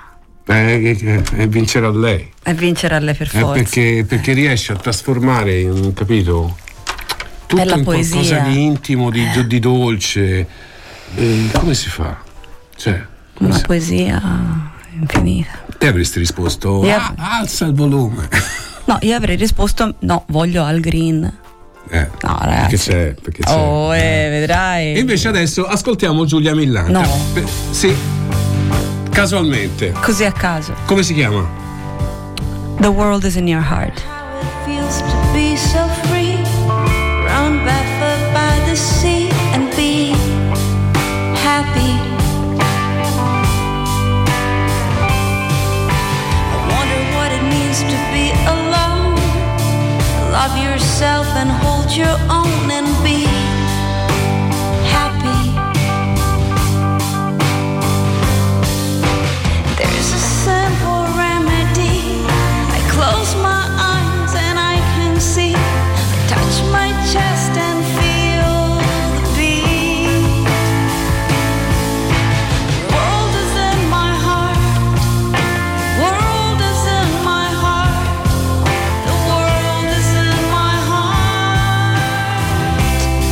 E vincere a lei. E vincere a lei per forza. Perché riesce a trasformare, capito? Tutto Bella in poesia. Qualcosa di intimo, di dolce. Come si fa? Cioè, una poesia infinita. Te avresti risposto alza il volume. No, io avrei risposto no, voglio Al Green. No, ragazzi. Perché c'è. Vedrai. E invece adesso ascoltiamo Giulia Millanta. No. Sì. Casualmente. Così a caso. Come si chiama? The World is in Your Heart. How it feels to be so free, run barefoot by the sea and be happy. To be alone, love yourself and hold your own and be happy. There's a simple remedy. I close my eyes and I can see. I touch my chest and feel the beat. The world is in my heart. World is in my heart. The world is in my heart.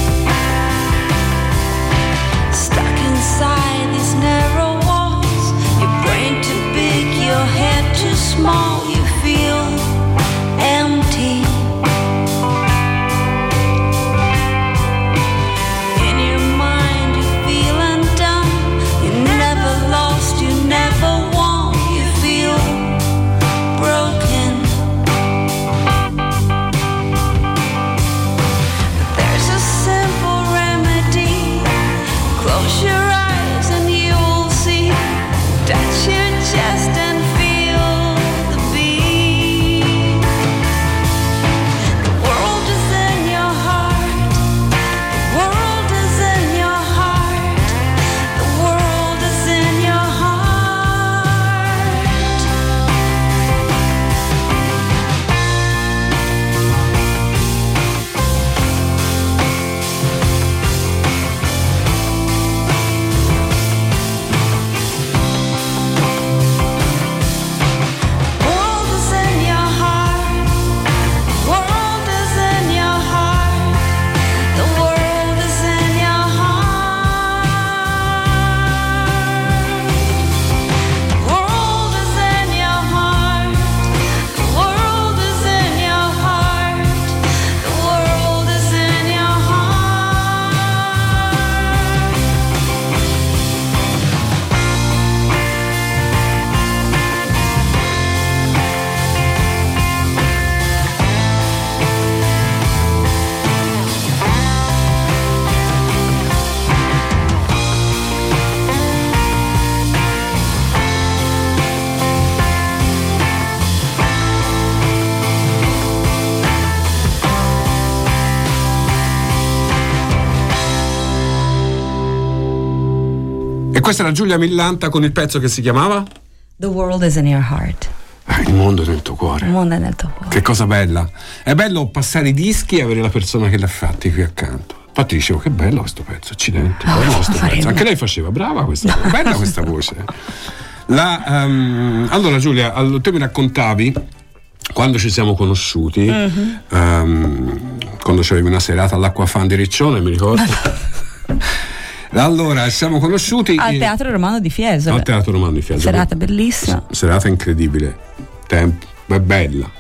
E questa era Giulia Millanta con il pezzo che si chiamava The World is in Your Heart. Il mondo è nel tuo cuore. Il mondo è nel tuo cuore. Che cosa bella. È bello passare i dischi e avere la persona che l'ha fatti qui accanto. Infatti dicevo, che bello questo pezzo, accidenti, bello questo pezzo. Anche lei faceva, brava questa voce, bella questa voce. Allora Giulia, te mi raccontavi quando ci siamo conosciuti, quando c'avevi una serata all'Acquafan di Riccione, mi ricordo. Allora, siamo conosciuti al Teatro Romano di Fiesole. Al Teatro Romano di Fiesole. Serata bellissima. Serata incredibile. Tempo, bella.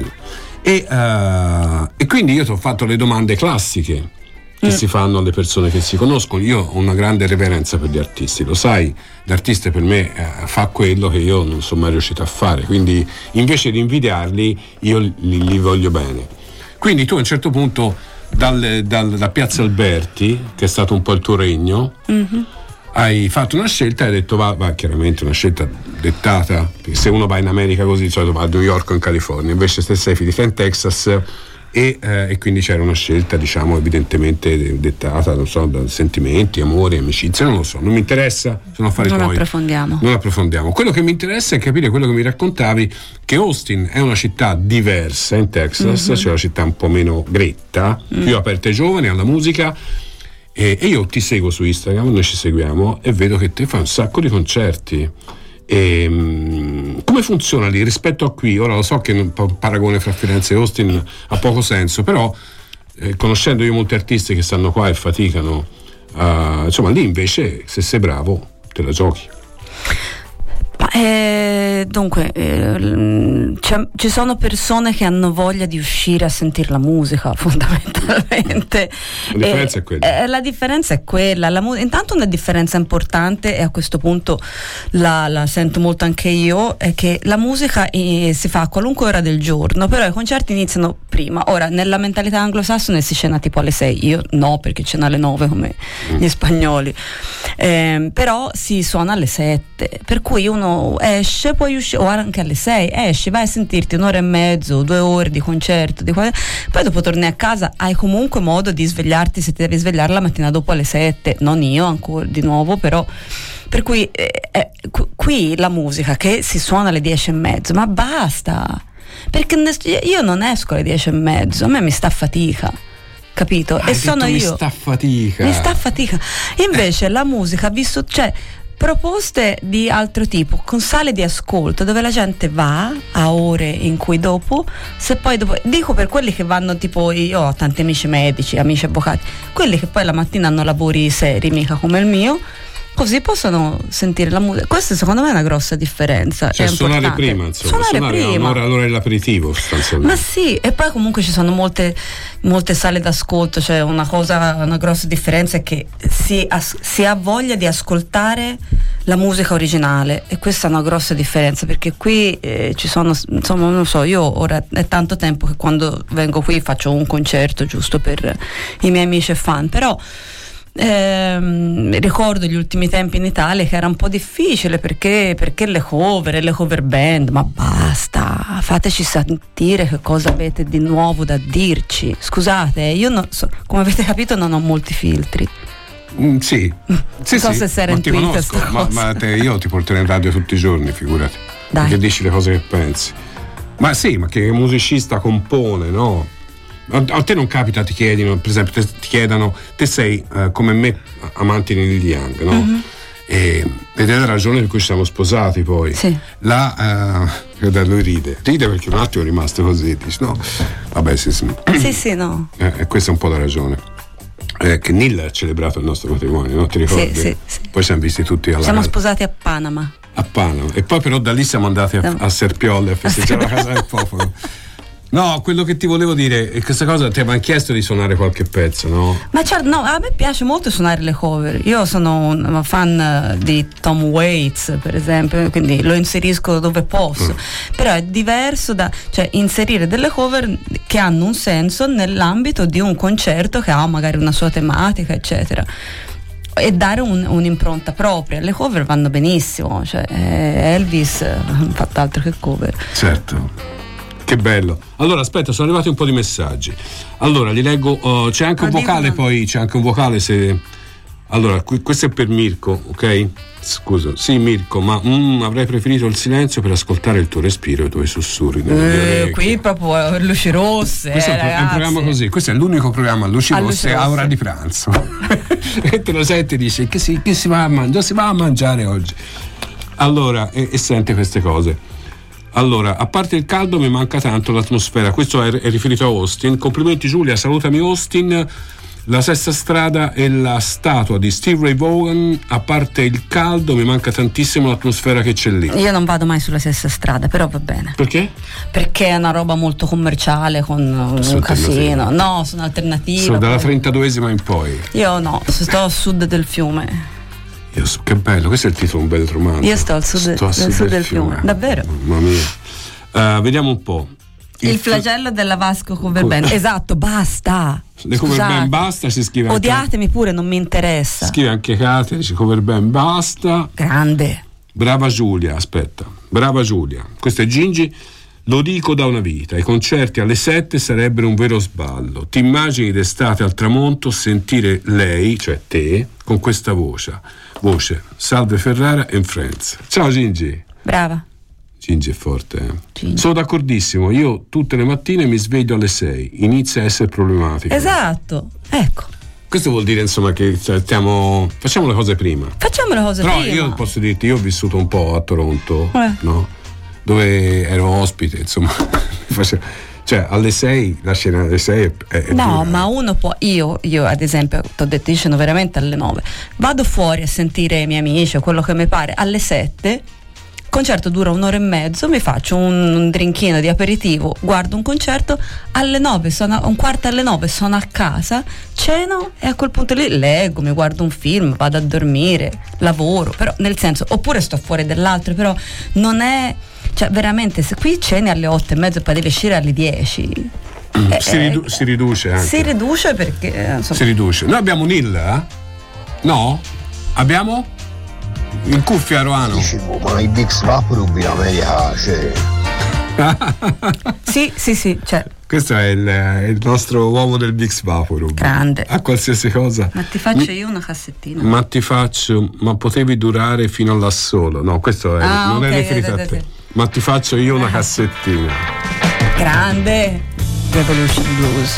E quindi io ti ho fatto le domande classiche che si fanno alle persone che si conoscono. Io ho una grande reverenza per gli artisti, lo sai, l'artista per me fa quello che io non sono mai riuscito a fare, quindi invece di invidiarli io li voglio bene. Quindi tu a un certo punto da Piazza Alberti, che è stato un po' il tuo regno, hai fatto una scelta e hai detto va chiaramente una scelta dettata, perché se uno va in America così di solito va a New York o in California, invece te sei finita in Texas e quindi c'era una scelta, diciamo, evidentemente dettata, non so, da sentimenti, amori, amicizie, non lo so, non mi interessa, sono affari tuoi. Non approfondiamo. Quello che mi interessa è capire quello che mi raccontavi, che Austin è una città diversa in Texas, cioè una città un po' meno gretta, più aperta ai giovani, alla musica, e io ti seguo su Instagram, noi ci seguiamo e vedo che te fai un sacco di concerti. Come funziona lì rispetto a qui? Ora lo so che un paragone fra Firenze e Austin ha poco senso, però conoscendo io molti artisti che stanno qua e faticano, insomma lì invece se sei bravo te la giochi. Dunque ci sono persone che hanno voglia di uscire a sentire la musica, fondamentalmente. La differenza è quella. La differenza è quella. Intanto una differenza importante, e a questo punto la sento molto anche io, è che la musica si fa a qualunque ora del giorno, però i concerti iniziano prima. Ora, nella mentalità anglosassone si cena tipo alle 6, io no, perché cena alle 9 come gli spagnoli, però si suona alle 7, per cui uno esce, puoi uscire, o anche alle 6 esci, vai a sentirti un'ora e mezzo, 2 ore di concerto, poi dopo torni a casa, hai comunque modo di svegliarti se ti devi svegliare la mattina dopo alle 7, non io ancora di nuovo, però per cui qui la musica che si suona alle 10:30, ma basta, perché io non esco alle 10:30, a me mi sta fatica, capito? E sono io. Mi sta fatica. Invece la musica, visto, cioè proposte di altro tipo, con sale di ascolto dove la gente va a ore in cui dopo dico per quelli che vanno, tipo io ho tanti amici medici, amici avvocati, quelli che poi la mattina hanno lavori seri, mica come il mio, così possono sentire la musica. Questa secondo me è una grossa differenza. Cioè suonare prima, insomma, suonare prima. Allora è l'aperitivo sostanzialmente. Ma sì, e poi comunque ci sono molte sale d'ascolto, cioè una grossa differenza è che si ha voglia di ascoltare la musica originale, e questa è una grossa differenza, perché qui ci sono, insomma, non lo so, io ora è tanto tempo che quando vengo qui faccio un concerto giusto per i miei amici e fan, però ricordo gli ultimi tempi in Italia che era un po' difficile perché le cover e le cover band, ma basta, fateci sentire che cosa avete di nuovo da dirci. Scusate, io non so, come avete capito non ho molti filtri. Sì. Non so se sei in Twitter, ma io ti porterò in radio tutti i giorni, figurati. Dai. Perché dici le cose che pensi. Ma sì, ma che musicista compone, no? A te non capita, ti chiedono, per esempio, ti chiedano, te sei come me amante di Neil Young, no? Ed è la ragione per cui ci siamo sposati poi. Sì. Lui ride perché un attimo è rimasto così, dici no? Vabbè, sì. Sì, no. E questa è un po' la ragione. Che Neil ha celebrato il nostro matrimonio, no? Ti ricordi? Sì. Poi siamo visti tutti siamo sposati a Panama. E poi però da lì siamo andati a Serpiolle a festeggiare la casa del popolo. No, quello che ti volevo dire è questa cosa, ti avevano chiesto di suonare qualche pezzo, no? Ma no, a me piace molto suonare le cover. Io sono un fan di Tom Waits, per esempio, quindi lo inserisco dove posso. Però è diverso cioè inserire delle cover che hanno un senso nell'ambito di un concerto che ha magari una sua tematica, eccetera, e dare un'impronta propria. Le cover vanno benissimo, cioè Elvis non fa altro che cover. Certo. Che bello. Allora aspetta, sono arrivati un po' di messaggi. Allora li leggo. C'è anche un vocale, poi c'è anche un vocale se Allora, questo è per Mirko, ok? Scusa, sì Mirko, ma avrei preferito il silenzio per ascoltare il tuo respiro e i tuoi sussurri nelle mie orecchie. Qui proprio luci rosse, Questo è un programma così, questo è l'unico programma a luci rosse a ora di pranzo. E te lo senti e dici che si va a mangiare, si va a mangiare oggi. Allora, e sente queste cose. Allora, a parte il caldo mi manca tanto l'atmosfera. Questo è riferito a Austin. Complimenti Giulia, salutami Austin. La Sesta Strada e la statua di Steve Ray Vaughan, a parte il caldo mi manca tantissimo l'atmosfera che c'è lì. Io non vado mai sulla Sesta Strada, però va bene. Perché? Perché è una roba molto commerciale, con un casino. No, sono alternative. Sono dalla 32esima in poi. Io no, sto a sud del fiume. Che bello, questo è il titolo, un bel romanzo. Io sto al sud del fiume. Davvero? Mamma mia. Vediamo un po'. Il flagello della Vasco Cover Band. Esatto, basta. Le cover band basta, si scrive. Odiatemi anche, pure, non mi interessa. Scrive anche Katia, dice cover band basta. Grande. Brava Giulia, aspetta. Brava Giulia. Questo è Gingi. Lo dico da una vita, i concerti alle 7 sarebbero un vero sballo. Ti immagini d'estate al tramonto sentire lei, cioè te, con questa voce. Salve Ferrara and Friends. Ciao Gingi. Brava. Gingi è forte, Sono d'accordissimo, io tutte le mattine mi sveglio alle 6, inizia a essere problematico. Esatto, ecco. Questo vuol dire insomma che facciamo le cose prima. Facciamo le cose prima. Però io posso dirti, io ho vissuto un po' a Toronto, no? Dove ero ospite, insomma. Cioè alle 6, la scena alle 6 è no, dura. ma uno può, io ad esempio ti ho detto, io veramente alle 9, vado fuori a sentire i miei amici o quello che mi pare alle 7. Concerto dura 1 ora e mezzo, mi faccio un drinkino di aperitivo, guardo un concerto, alle 9 un quarto alle 9 sono a casa, ceno e a quel punto lì leggo, mi guardo un film, vado a dormire, lavoro, però nel senso, oppure sto fuori dall'altro, però non è, cioè veramente se qui ceni alle 8 e mezzo e poi devi uscire alle 10 si riduce anche. Si riduce perché insomma. Si riduce. Noi abbiamo Nil, eh? No? Abbiamo? In cuffia Roano. Dicevo, ma i Big Vaporub in America c'è. Sì, c'è. Questo è il nostro uomo del Big Vaporub. Grande. A qualsiasi cosa. Ma ti faccio io una cassettina. Ma potevi durare fino all'assolo. No, questo è, non è riferito a te. Ma ti faccio io una cassettina. Grande. Revolution Blues.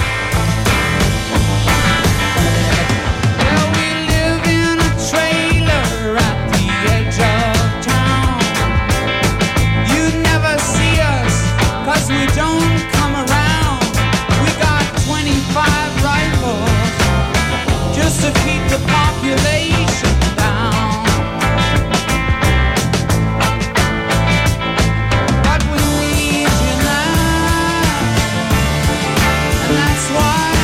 That's why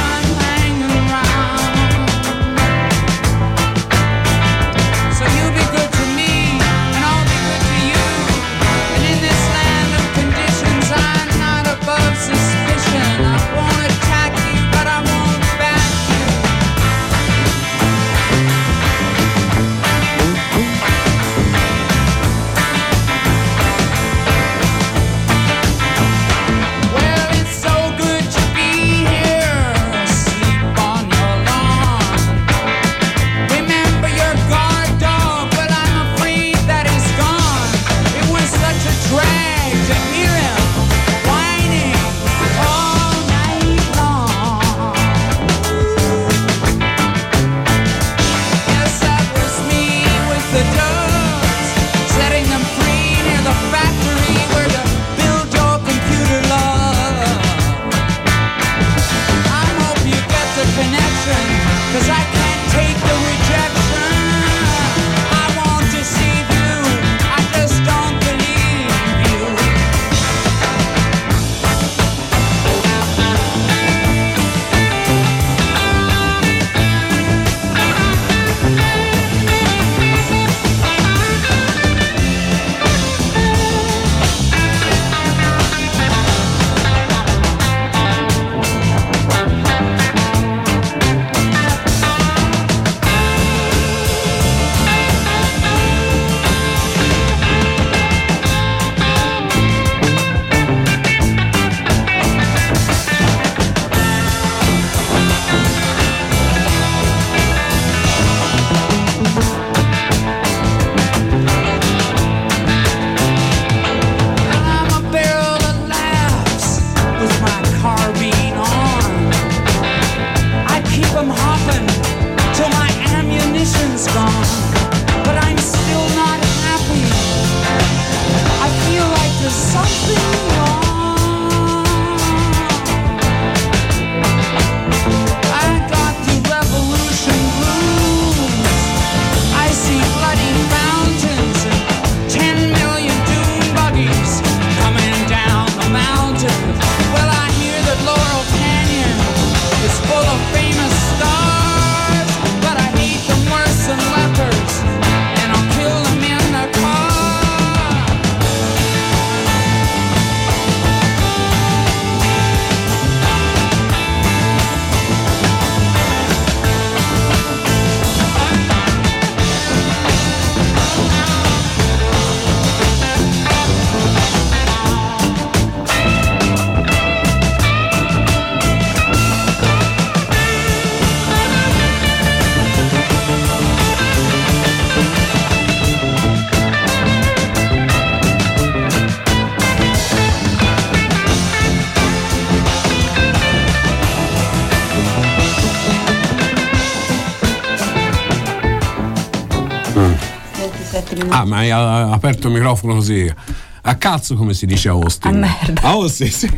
minuti. Ah, ma hai aperto il microfono così a cazzo, come si dice a Austin? A merda. A Austin, sì.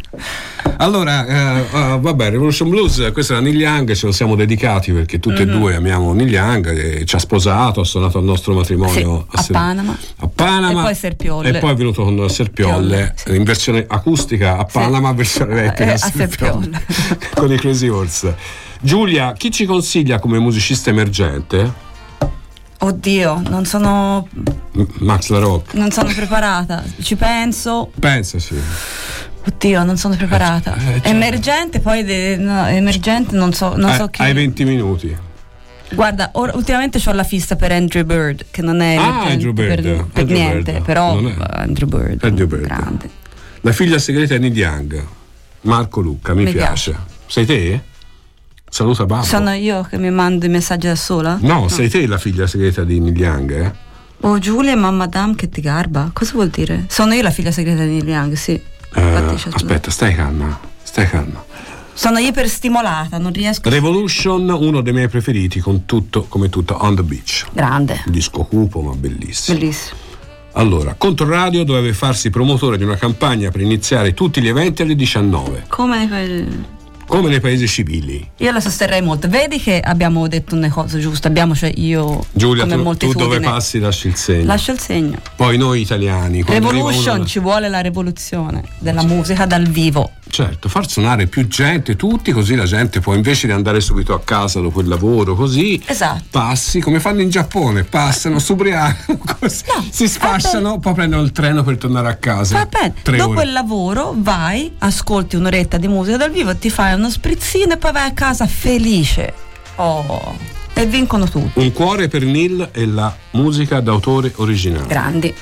Allora, vabbè, Revolution Blues, questo era Neil Young, ce lo siamo dedicati perché tutti e due amiamo Neil Young, e ci ha sposato, ha suonato al nostro matrimonio a Panama. A Panama. E poi Serpiolle. E poi è venuto con Serpiolle, sì, in versione acustica a Panama, versione elettrica a Serpiolle. Con i Crazy Horse. Giulia, chi ci consiglia come musicista emergente? Oddio, non sono. Max La Rock. Non sono preparata. Ci penso. Pensaci. Oddio, non sono preparata. Emergente, poi no, emergente non so chi. Hai 20 minuti. Guarda, ultimamente ho la fissa per Andrew Bird, che non è Andrew Bird, per niente, Bird. però Andrew Bird. Grande. La figlia segreta di Neil Young, Marco Lucca, mi piace. Sei te? Saluta Babbo. Sono io che mi mando i messaggi da sola? No, sei te la figlia segreta di Neil Young, eh? Oh, Giulia, ma Madame che ti garba? Cosa vuol dire? Sono io la figlia segreta di Neil Young, sì. Aspetta, stai calma. Sono iperstimolata, non riesco. Revolution, uno dei miei preferiti, come tutto On the Beach. Grande. Un disco cupo ma bellissimo. Bellissimo. Allora, Controradio doveva farsi promotore di una campagna per iniziare tutti gli eventi alle 19. Come nei paesi civili. Io la sosterrei molto. Vedi che abbiamo detto una cosa giusta. Cioè io. Giulia, tu dove passi lasci il segno. Lascio il segno. Poi noi italiani. Revolution, ci vuole la rivoluzione della musica dal vivo. Certo, far suonare più gente, tutti, così la gente può, invece di andare subito a casa dopo il lavoro, così passi, come fanno in Giappone, passano, s'ubriacano, si sfasciano, poi prendono il treno per tornare a casa. Va bene, dopo il lavoro vai, ascolti un'oretta di musica dal vivo, ti fai uno sprizzino e poi vai a casa felice. Oh, e vincono tutti. Un cuore per Neil e la musica d'autore originale. Grandi.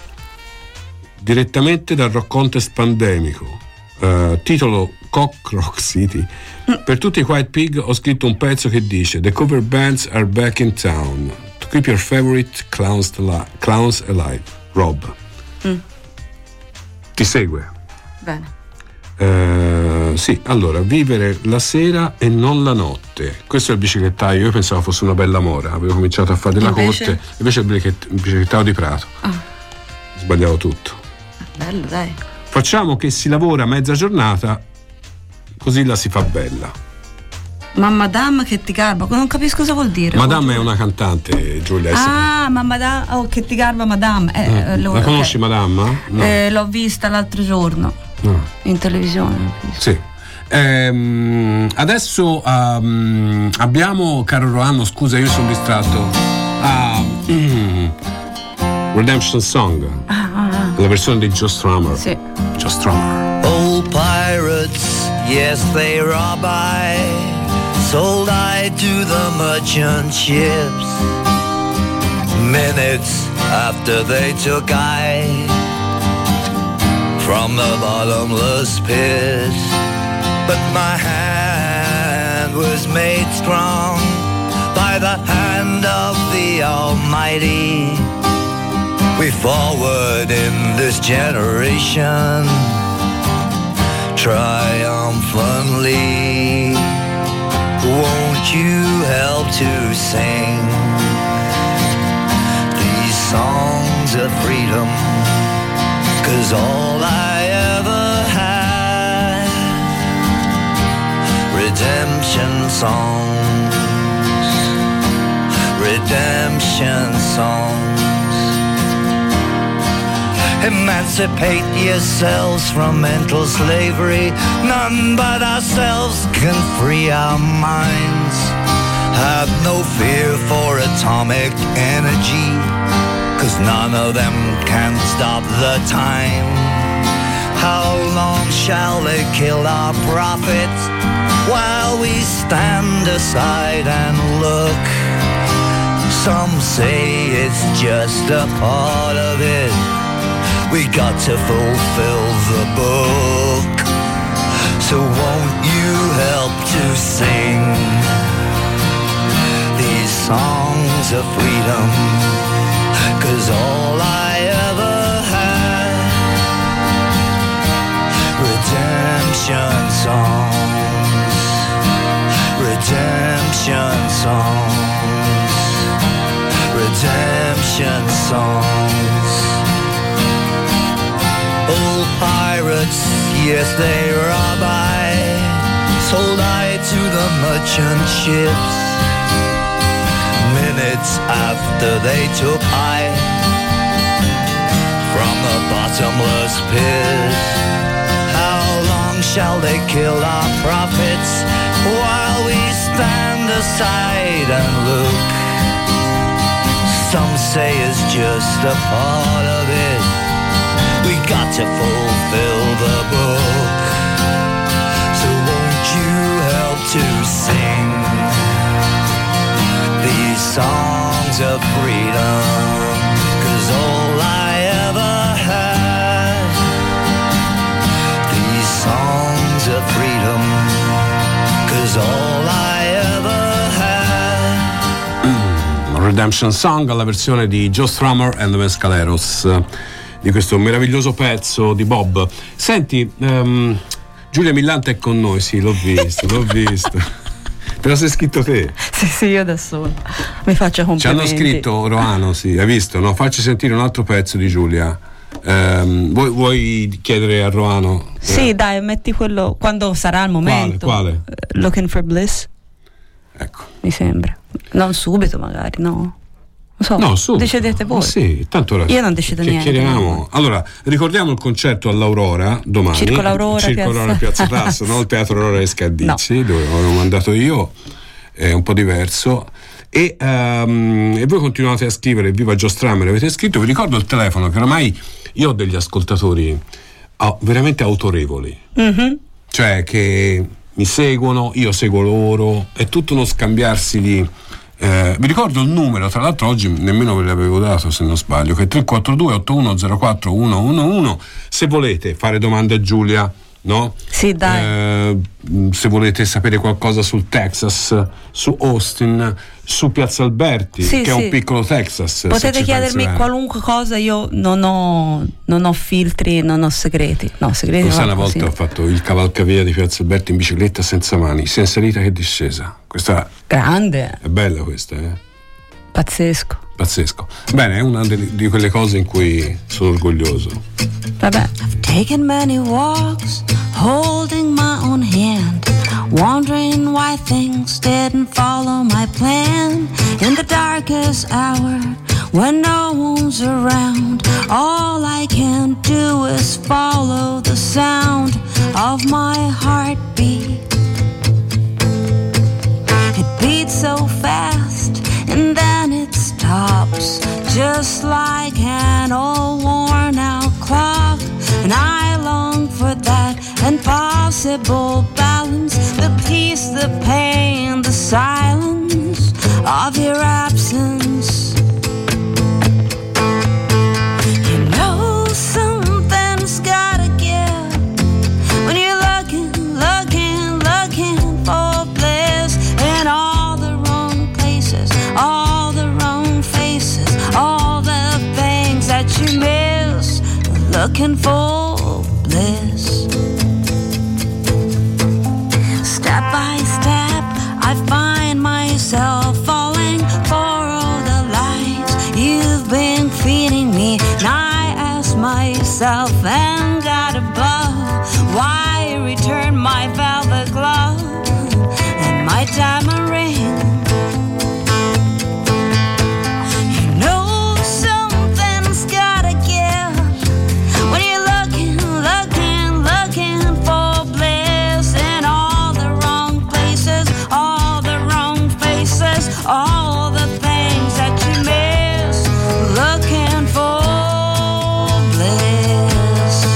Direttamente dal Rock Contest pandemico. Titolo Cock Rock City. Per tutti i Quiet Pig ho scritto un pezzo che dice: The cover bands are back in town to keep your favorite clowns alive. Rob. Ti segue? Bene. Sì, allora, vivere la sera e non la notte. Questo è il biciclettaio. Io pensavo fosse una bella mora, avevo cominciato a fare della corte, invece è il biciclettaio di Prato. Sbagliavo tutto. Bello, dai. Facciamo che si lavora mezza giornata, così la si fa bella. Ma Madame che ti garba, non capisco cosa vuol dire. Madame è una cantante, Giulia. Ma Madame, che ti garba Madame. La conosci Madame? No. L'ho vista l'altro giorno in televisione. Sì. Adesso abbiamo, caro Roanno, scusa, io sono distratto. Redemption Song. La versione di Joe Strummer. Sì. Joe Strummer. Old pirates, yes they rob I, sold I to the merchant ships. Minutes after they took I from the bottomless pit, but my hand was made strong by the hand of the Almighty. We forward in this generation triumphantly. Won't you help to sing these songs of freedom? 'Cause all I ever had, redemption songs, redemption songs. Emancipate yourselves from mental slavery. None but ourselves can free our minds. Have no fear for atomic energy, 'cause none of them can stop the time. How long shall they kill our prophets while we stand aside and look? Some say it's just a part of it. We got to fulfill the book. So won't you help to sing these songs of freedom? 'Cause all I ever had, redemption songs, redemption songs, redemption songs. songs. Old pirates, yes, they rob I, sold I to the merchant ships. Minutes after they took I from the bottomless pit. How long shall they kill our prophets while we stand aside and look? Some say it's just a part of it. We got to fulfill the book. So won't you help to sing these songs of freedom? 'Cause all I ever had, these songs of freedom. 'Cause all I ever had. Redemption Song, alla versione di Joe Strummer and the Mescaleros, di questo meraviglioso pezzo di Bob. Senti, Giulia Millante è con noi, sì, l'ho visto. Te lo sei scritto te? Sì, io da sola mi faccio complimenti. Ci hanno scritto Roano, sì, hai visto? No? Facci sentire un altro pezzo di Giulia. Vuoi chiedere a Roano? Sì, dai, metti quello quando sarà il momento. Quale? Looking for Bliss. Ecco. Mi sembra. Non subito magari, no? So, no, subito. Decidete voi. Sì, tanto ora io non decido niente. Chiediamo. Allora, ricordiamo il concerto all'Aurora domani. Circo l'Aurora, Piazza Tasso, no? Il Teatro Aurora di Scardizzi, dove avevo mandato io, è un po' diverso. E voi continuate a scrivere, viva Joe Strummer, avete scritto. Vi ricordo il telefono, che ormai io ho degli ascoltatori veramente autorevoli, cioè che mi seguono, io seguo loro, è tutto uno scambiarsi di vi ricordo il numero, tra l'altro oggi nemmeno ve l'avevo dato se non sbaglio, che è 342 8104 111 se volete fare domande a Giulia, no? Sì, dai. Se volete sapere qualcosa sul Texas, su Austin, su Piazza Alberti, sì, che è un piccolo Texas. Potete chiedermi qualunque cosa, io non ho filtri, non ho segreti. No, segreti. Una volta ho fatto il cavalcavia di Piazza Alberti in bicicletta senza mani, sia in salita che discesa. Questa grande. È bella questa, Pazzesco. Bene, è una di quelle cose in cui sono orgoglioso. Vabbè. I've taken many walks, holding my own hand, wondering why things didn't follow my plan. In the darkest hour, when no one's around, all I can do is follow the sound of my heartbeat. It beats so fast and then it stops, just like an old worn out clock. And I long for that impossible balance, the peace, the pain, the silence of your absence. You know something's gotta give when you're looking for bliss in all the wrong places, all the wrong faces, all the things that you miss, looking for bliss. Step by step I find myself falling for all the lies you've been feeding me, and I ask myself and God above, why return my velvet glove and my diamond ring? You know something's gotta give when you're looking for bliss in all the wrong places, all the wrong faces, all the things that you miss, looking for bliss.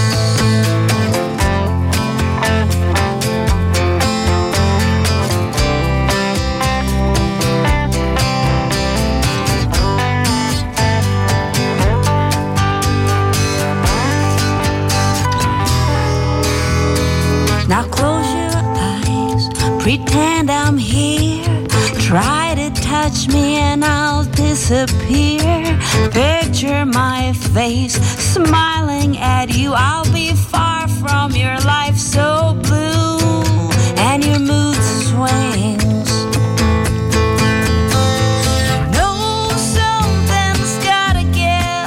Now close your eyes, pretend I'm here. Try to touch me and I'll disappear. Picture my face smiling at you. I'll be far from your life so blue and your mood swings. You know something's gotta give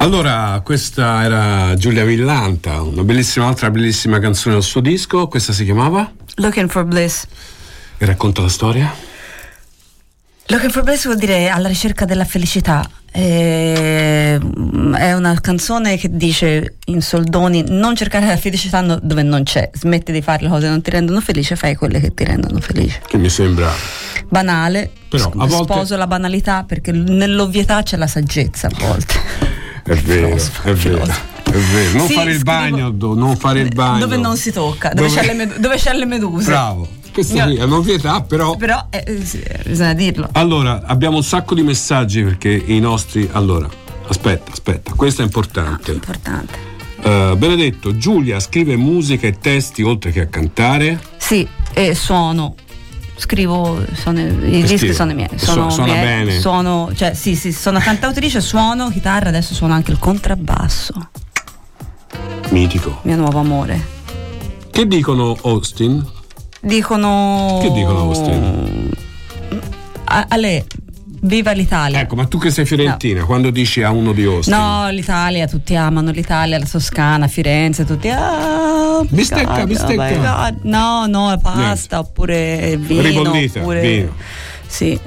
Allora, questa era Giulia Millanta, altra bellissima canzone del suo disco. Questa si chiamava Looking for Bliss. E racconta la storia? Looking for Bliss vuol dire alla ricerca della felicità. È una canzone che dice in soldoni: non cercare la felicità dove non c'è, smetti di fare le cose che non ti rendono felice, fai quelle che ti rendono felice. Che mi sembra banale, però a volte sposo la banalità, perché nell'ovvietà c'è la saggezza a volte. È vero, è vero. Non Sì, fare il bagno, non fare il bagno dove non si tocca, dove c'è le meduse. Bravo, questa sì, è un'ovvietà, però sì, bisogna dirlo. Allora, abbiamo un sacco di messaggi perché i nostri. Allora, aspetta, questo è importante. Benedetto, Giulia scrive musica e testi oltre che a cantare? Sì, e scrivo, i dischi sono miei. Suona bene. Sono cantautrice, suono chitarra, adesso suono anche il contrabbasso. Mitico. Mio nuovo amore. Che dicono Austin? Che dicono Austin? Ale, viva l'Italia. Ecco, ma tu che sei fiorentina, quando dici a uno di Austin? No, l'Italia, tutti amano l'Italia, la Toscana, Firenze, tutti bistecca. No, pasta. Niente. Oppure vino. Ribollita, oppure vino. Sì.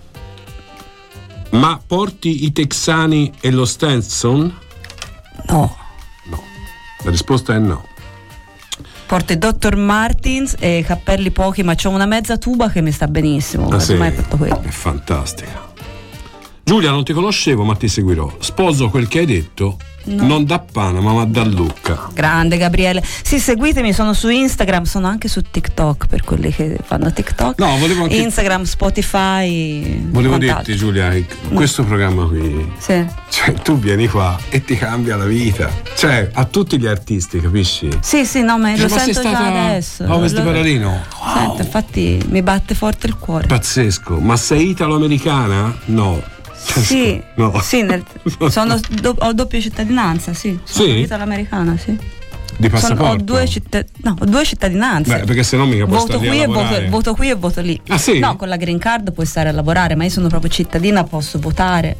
Ma porti i texani e lo Stenson? No. La risposta è no. Porto i Dr. Martins e cappelli pochi, ma c'ho una mezza tuba che mi sta benissimo. Sì, mai fatto quello. è fantastica. Giulia, non ti conoscevo ma ti seguirò. Sposo quel che hai detto, non da Panama ma da Lucca. Grande Gabriele. Sì, seguitemi, sono su Instagram, sono anche su TikTok per quelli che fanno TikTok. No, volevo anche Instagram, Spotify. Volevo dirti, Giulia, questo programma qui, sì. Cioè tu vieni qua e ti cambia la vita. Cioè, a tutti gli artisti, capisci? Sì, no, ma lo sento sei già adesso. A Ovest di Paralino? Wow. Sento, infatti mi batte forte il cuore. Pazzesco. Ma sei italo-americana? No. Sì, no. Sì, ho doppia cittadinanza, sì. Sono italo-americana, sì. Di passaporto? Ho due cittadinanze. Beh, perché se no mica puoi stare lì a lavorare. Voto qui e voto lì. Ah, sì? No, con la green card puoi stare a lavorare, ma io sono proprio cittadina, posso votare.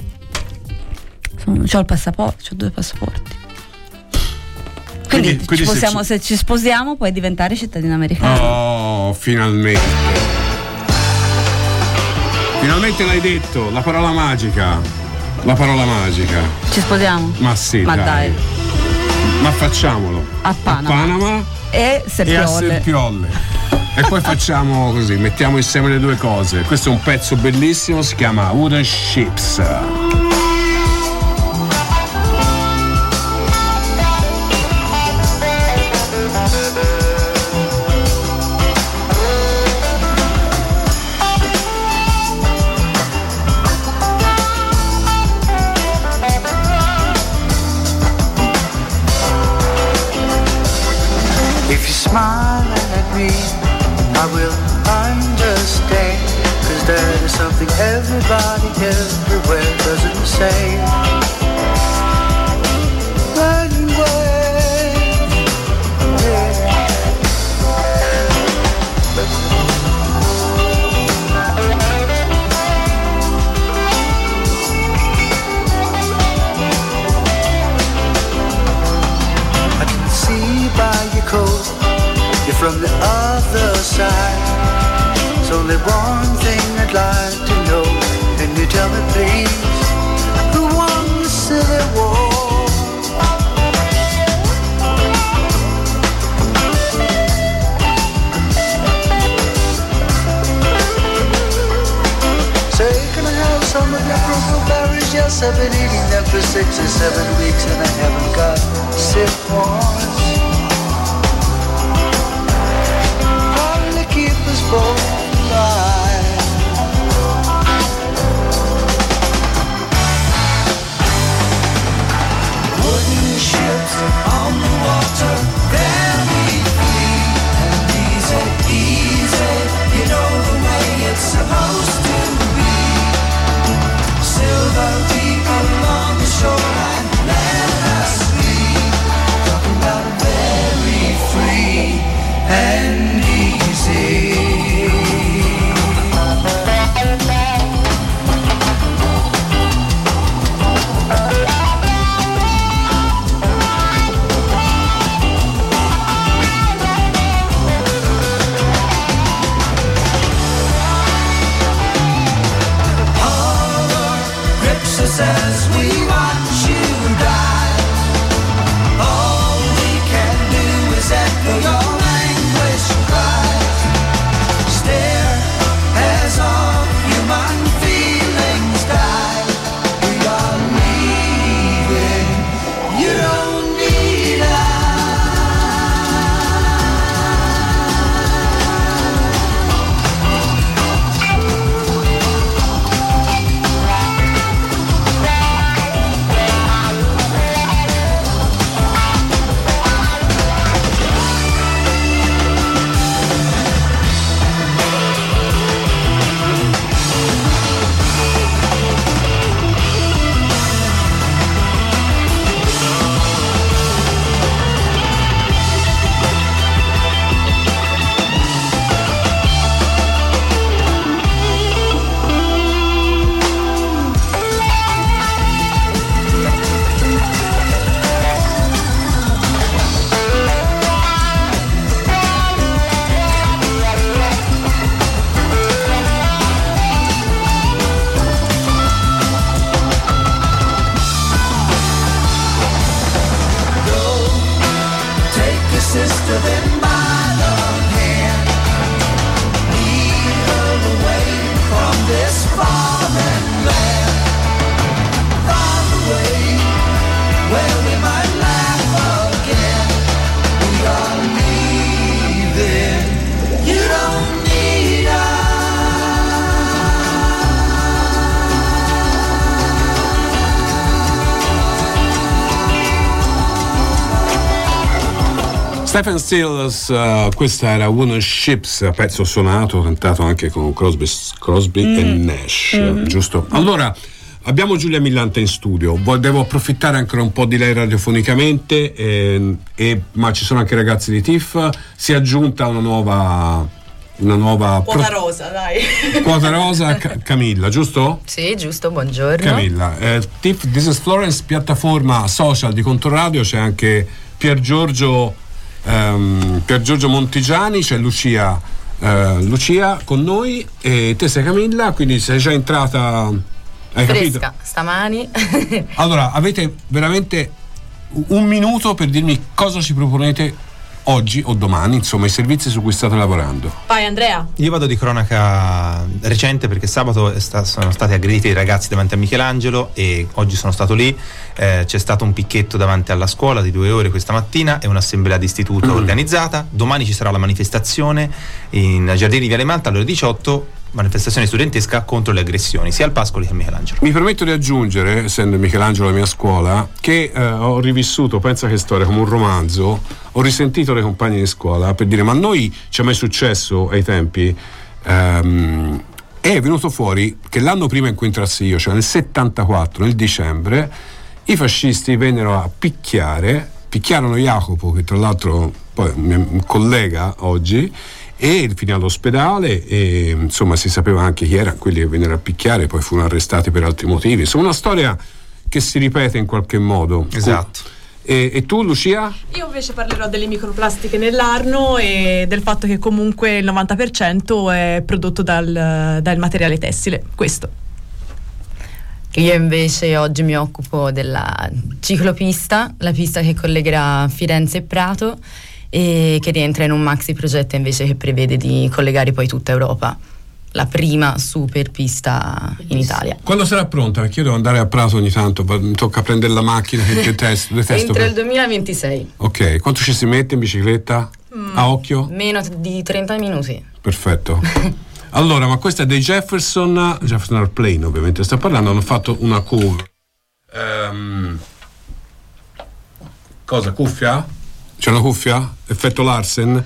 C'ho il passaporto, c'ho 2 passaporti. Quindi se ci sposiamo puoi diventare cittadina americana. Oh, finalmente. Finalmente l'hai detto, la parola magica. Ci sposiamo? Ma sì, ma dai. Ma facciamolo. A Panama e a Serpiolle. E poi facciamo così, mettiamo insieme le due cose. Questo è un pezzo bellissimo, si chiama Wooden Ships. Smile at me, I will understand, 'cause there is something everybody everywhere doesn't say. Running away, yeah. I can see by your coat you're from the other side. There's only one thing I'd like to know. Can you tell me please, who won the Civil War? Say, can I have some of your blueberries? Yes, I've been eating them for 6 or 7 weeks and I haven't got sick once. Keep us both alive. Wooden ships on the water, very free and easy, you know the way it's supposed to be. Silver people along the shoreline, let us be talking about very free and easy. Stephen Stills, questa era Wooden Ships, pezzo suonato, cantato anche con Crosby e Nash, giusto? Allora, abbiamo Giulia Millante in studio, devo approfittare ancora un po' di lei radiofonicamente, ma ci sono anche i ragazzi di TIFF, si è aggiunta una nuova quota rosa, dai. Quota rosa, Camilla, giusto? Sì, giusto, buongiorno. Camilla, TIFF This is Florence, piattaforma social di Controradio, c'è anche Pier Giorgio Montigiani, c'è Lucia con noi, e te sei Camilla, quindi sei già entrata, hai fresca capito? Stamani. Allora, avete veramente un minuto per dirmi cosa ci proponete oggi o domani, insomma, i servizi su cui state lavorando. Vai Andrea. Io vado di cronaca recente perché sabato sono stati aggrediti i ragazzi davanti a Michelangelo e oggi sono stato lì, c'è stato un picchetto davanti alla scuola di 2 ore questa mattina e un'assemblea d'istituto organizzata. Domani ci sarà la manifestazione in Giardini di Viale Malta alle ore 18, manifestazione studentesca contro le aggressioni sia al Pascoli che a Michelangelo. Mi permetto di aggiungere, essendo Michelangelo la mia scuola, che ho rivissuto, pensa che storia, come un romanzo, ho risentito le compagne di scuola per dire: ma a noi ci è mai successo ai tempi? È venuto fuori che l'anno prima in cui entrassi io, cioè nel 74, nel dicembre, i fascisti vennero a picchiarono Jacopo, che tra l'altro poi è un mio collega oggi, e finì all'ospedale, e insomma si sapeva anche chi erano quelli che vennero a picchiare, poi furono arrestati per altri motivi. Insomma, una storia che si ripete in qualche modo. Esatto. E tu, Lucia? Io invece parlerò delle microplastiche nell'Arno e del fatto che comunque il 90% è prodotto dal materiale tessile. Questo. Io invece oggi mi occupo della ciclopista, la pista che collegherà Firenze e Prato, e che rientra in un maxi progetto invece che prevede di collegare poi tutta Europa, la prima super pista in Italia. Quando sarà pronta? Perché io devo andare a Prato ogni tanto, mi tocca prendere la macchina che detesto entro il 2026. Ok, quanto ci si mette in bicicletta? A occhio? Meno di 30 minuti. Perfetto. Allora, ma questa è dei Jefferson Airplane, ovviamente sta parlando, hanno fatto una cover. Cosa, cuffia? C'è una cuffia? Effetto Larsen.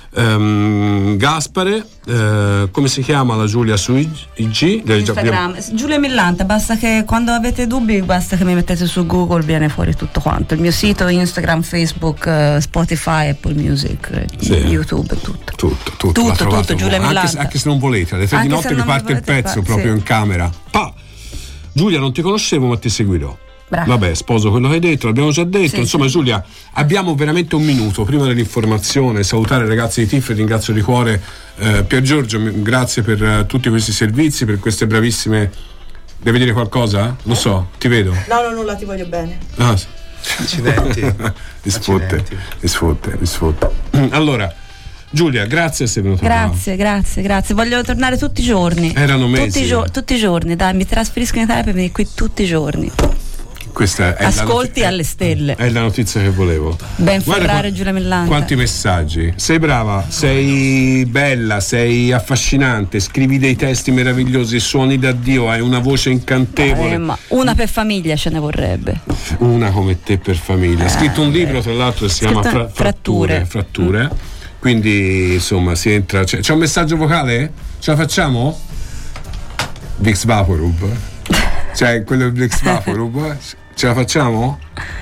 Gaspare, come si chiama la Giulia su IG? Instagram, Giulia Millante, basta che quando avete dubbi basta che mi mettete su Google, viene fuori tutto quanto, il mio sito, Instagram, Facebook, Spotify, Apple Music, YouTube, tutto Giulia Millante, anche se non volete, alle 3 di notte vi parte il pezzo proprio in camera. Giulia, non ti conoscevo ma ti seguirò. Bravo. Vabbè, sposo quello che hai detto, l'abbiamo già detto. Insomma, Giulia, abbiamo veramente un minuto prima dell'informazione. Salutare i ragazzi di TIFF, ringrazio di cuore Pier Giorgio, grazie per tutti questi servizi, per queste bravissime. Devi dire qualcosa? Lo so, ti vedo. No, nulla, ti voglio bene. Sì. Accidenti. Mi sfotte. Allora, Giulia, grazie di essere venuta. Grazie. Voglio tornare tutti i giorni. Erano mesi. Tutti i giorni, dai, mi trasferisco in Italia per venire qui tutti i giorni. Questa è ascolti alle stelle. È la notizia che volevo. Ben Ferrari, Giulia Millante. Quanti messaggi. Sei brava, sei bella, sei affascinante, scrivi dei testi meravigliosi, suoni da Dio, hai una voce incantevole. Ma una per famiglia ce ne vorrebbe. Una come te per famiglia. Ha scritto un libro, tra l'altro, che si chiama Fratture. Quindi insomma si entra. C'è un messaggio vocale? Ce la facciamo? Vix Vaporub. Cioè quello di Vix Vaporub. Ce la facciamo?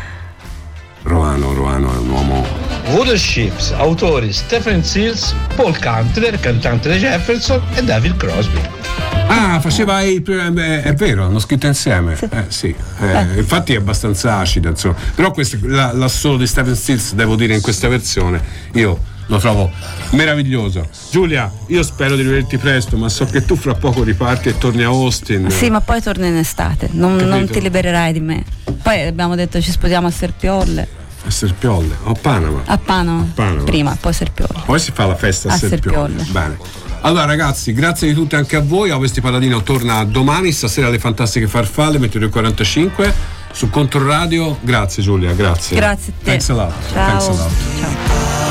Romano è un uomo. Wooden Ships, autori Stephen Stills, Paul Cantler, cantante dei Jefferson, e David Crosby. Faceva è vero, hanno scritto insieme. Sì. Infatti è abbastanza acida, insomma. Però l'assolo di Stephen Stills, devo dire, in questa versione io lo trovo meraviglioso. Giulia, io spero di rivederti presto, ma so che tu fra poco riparti e torni a Austin. Sì, ma poi torno in estate, non ti libererai di me. Poi abbiamo detto ci sposiamo a Serpiolle. A Serpiolle? O a Panama? A Panama. Prima, poi Serpiolle. Poi si fa la festa a Serpiolle. Bene. Allora ragazzi, grazie di tutti anche a voi. Ovesti Paladino torna domani, stasera alle Fantastiche Farfalle, Meteo 45 su Controradio. Grazie Giulia, grazie. Grazie a te. Thanks a lot. Ciao.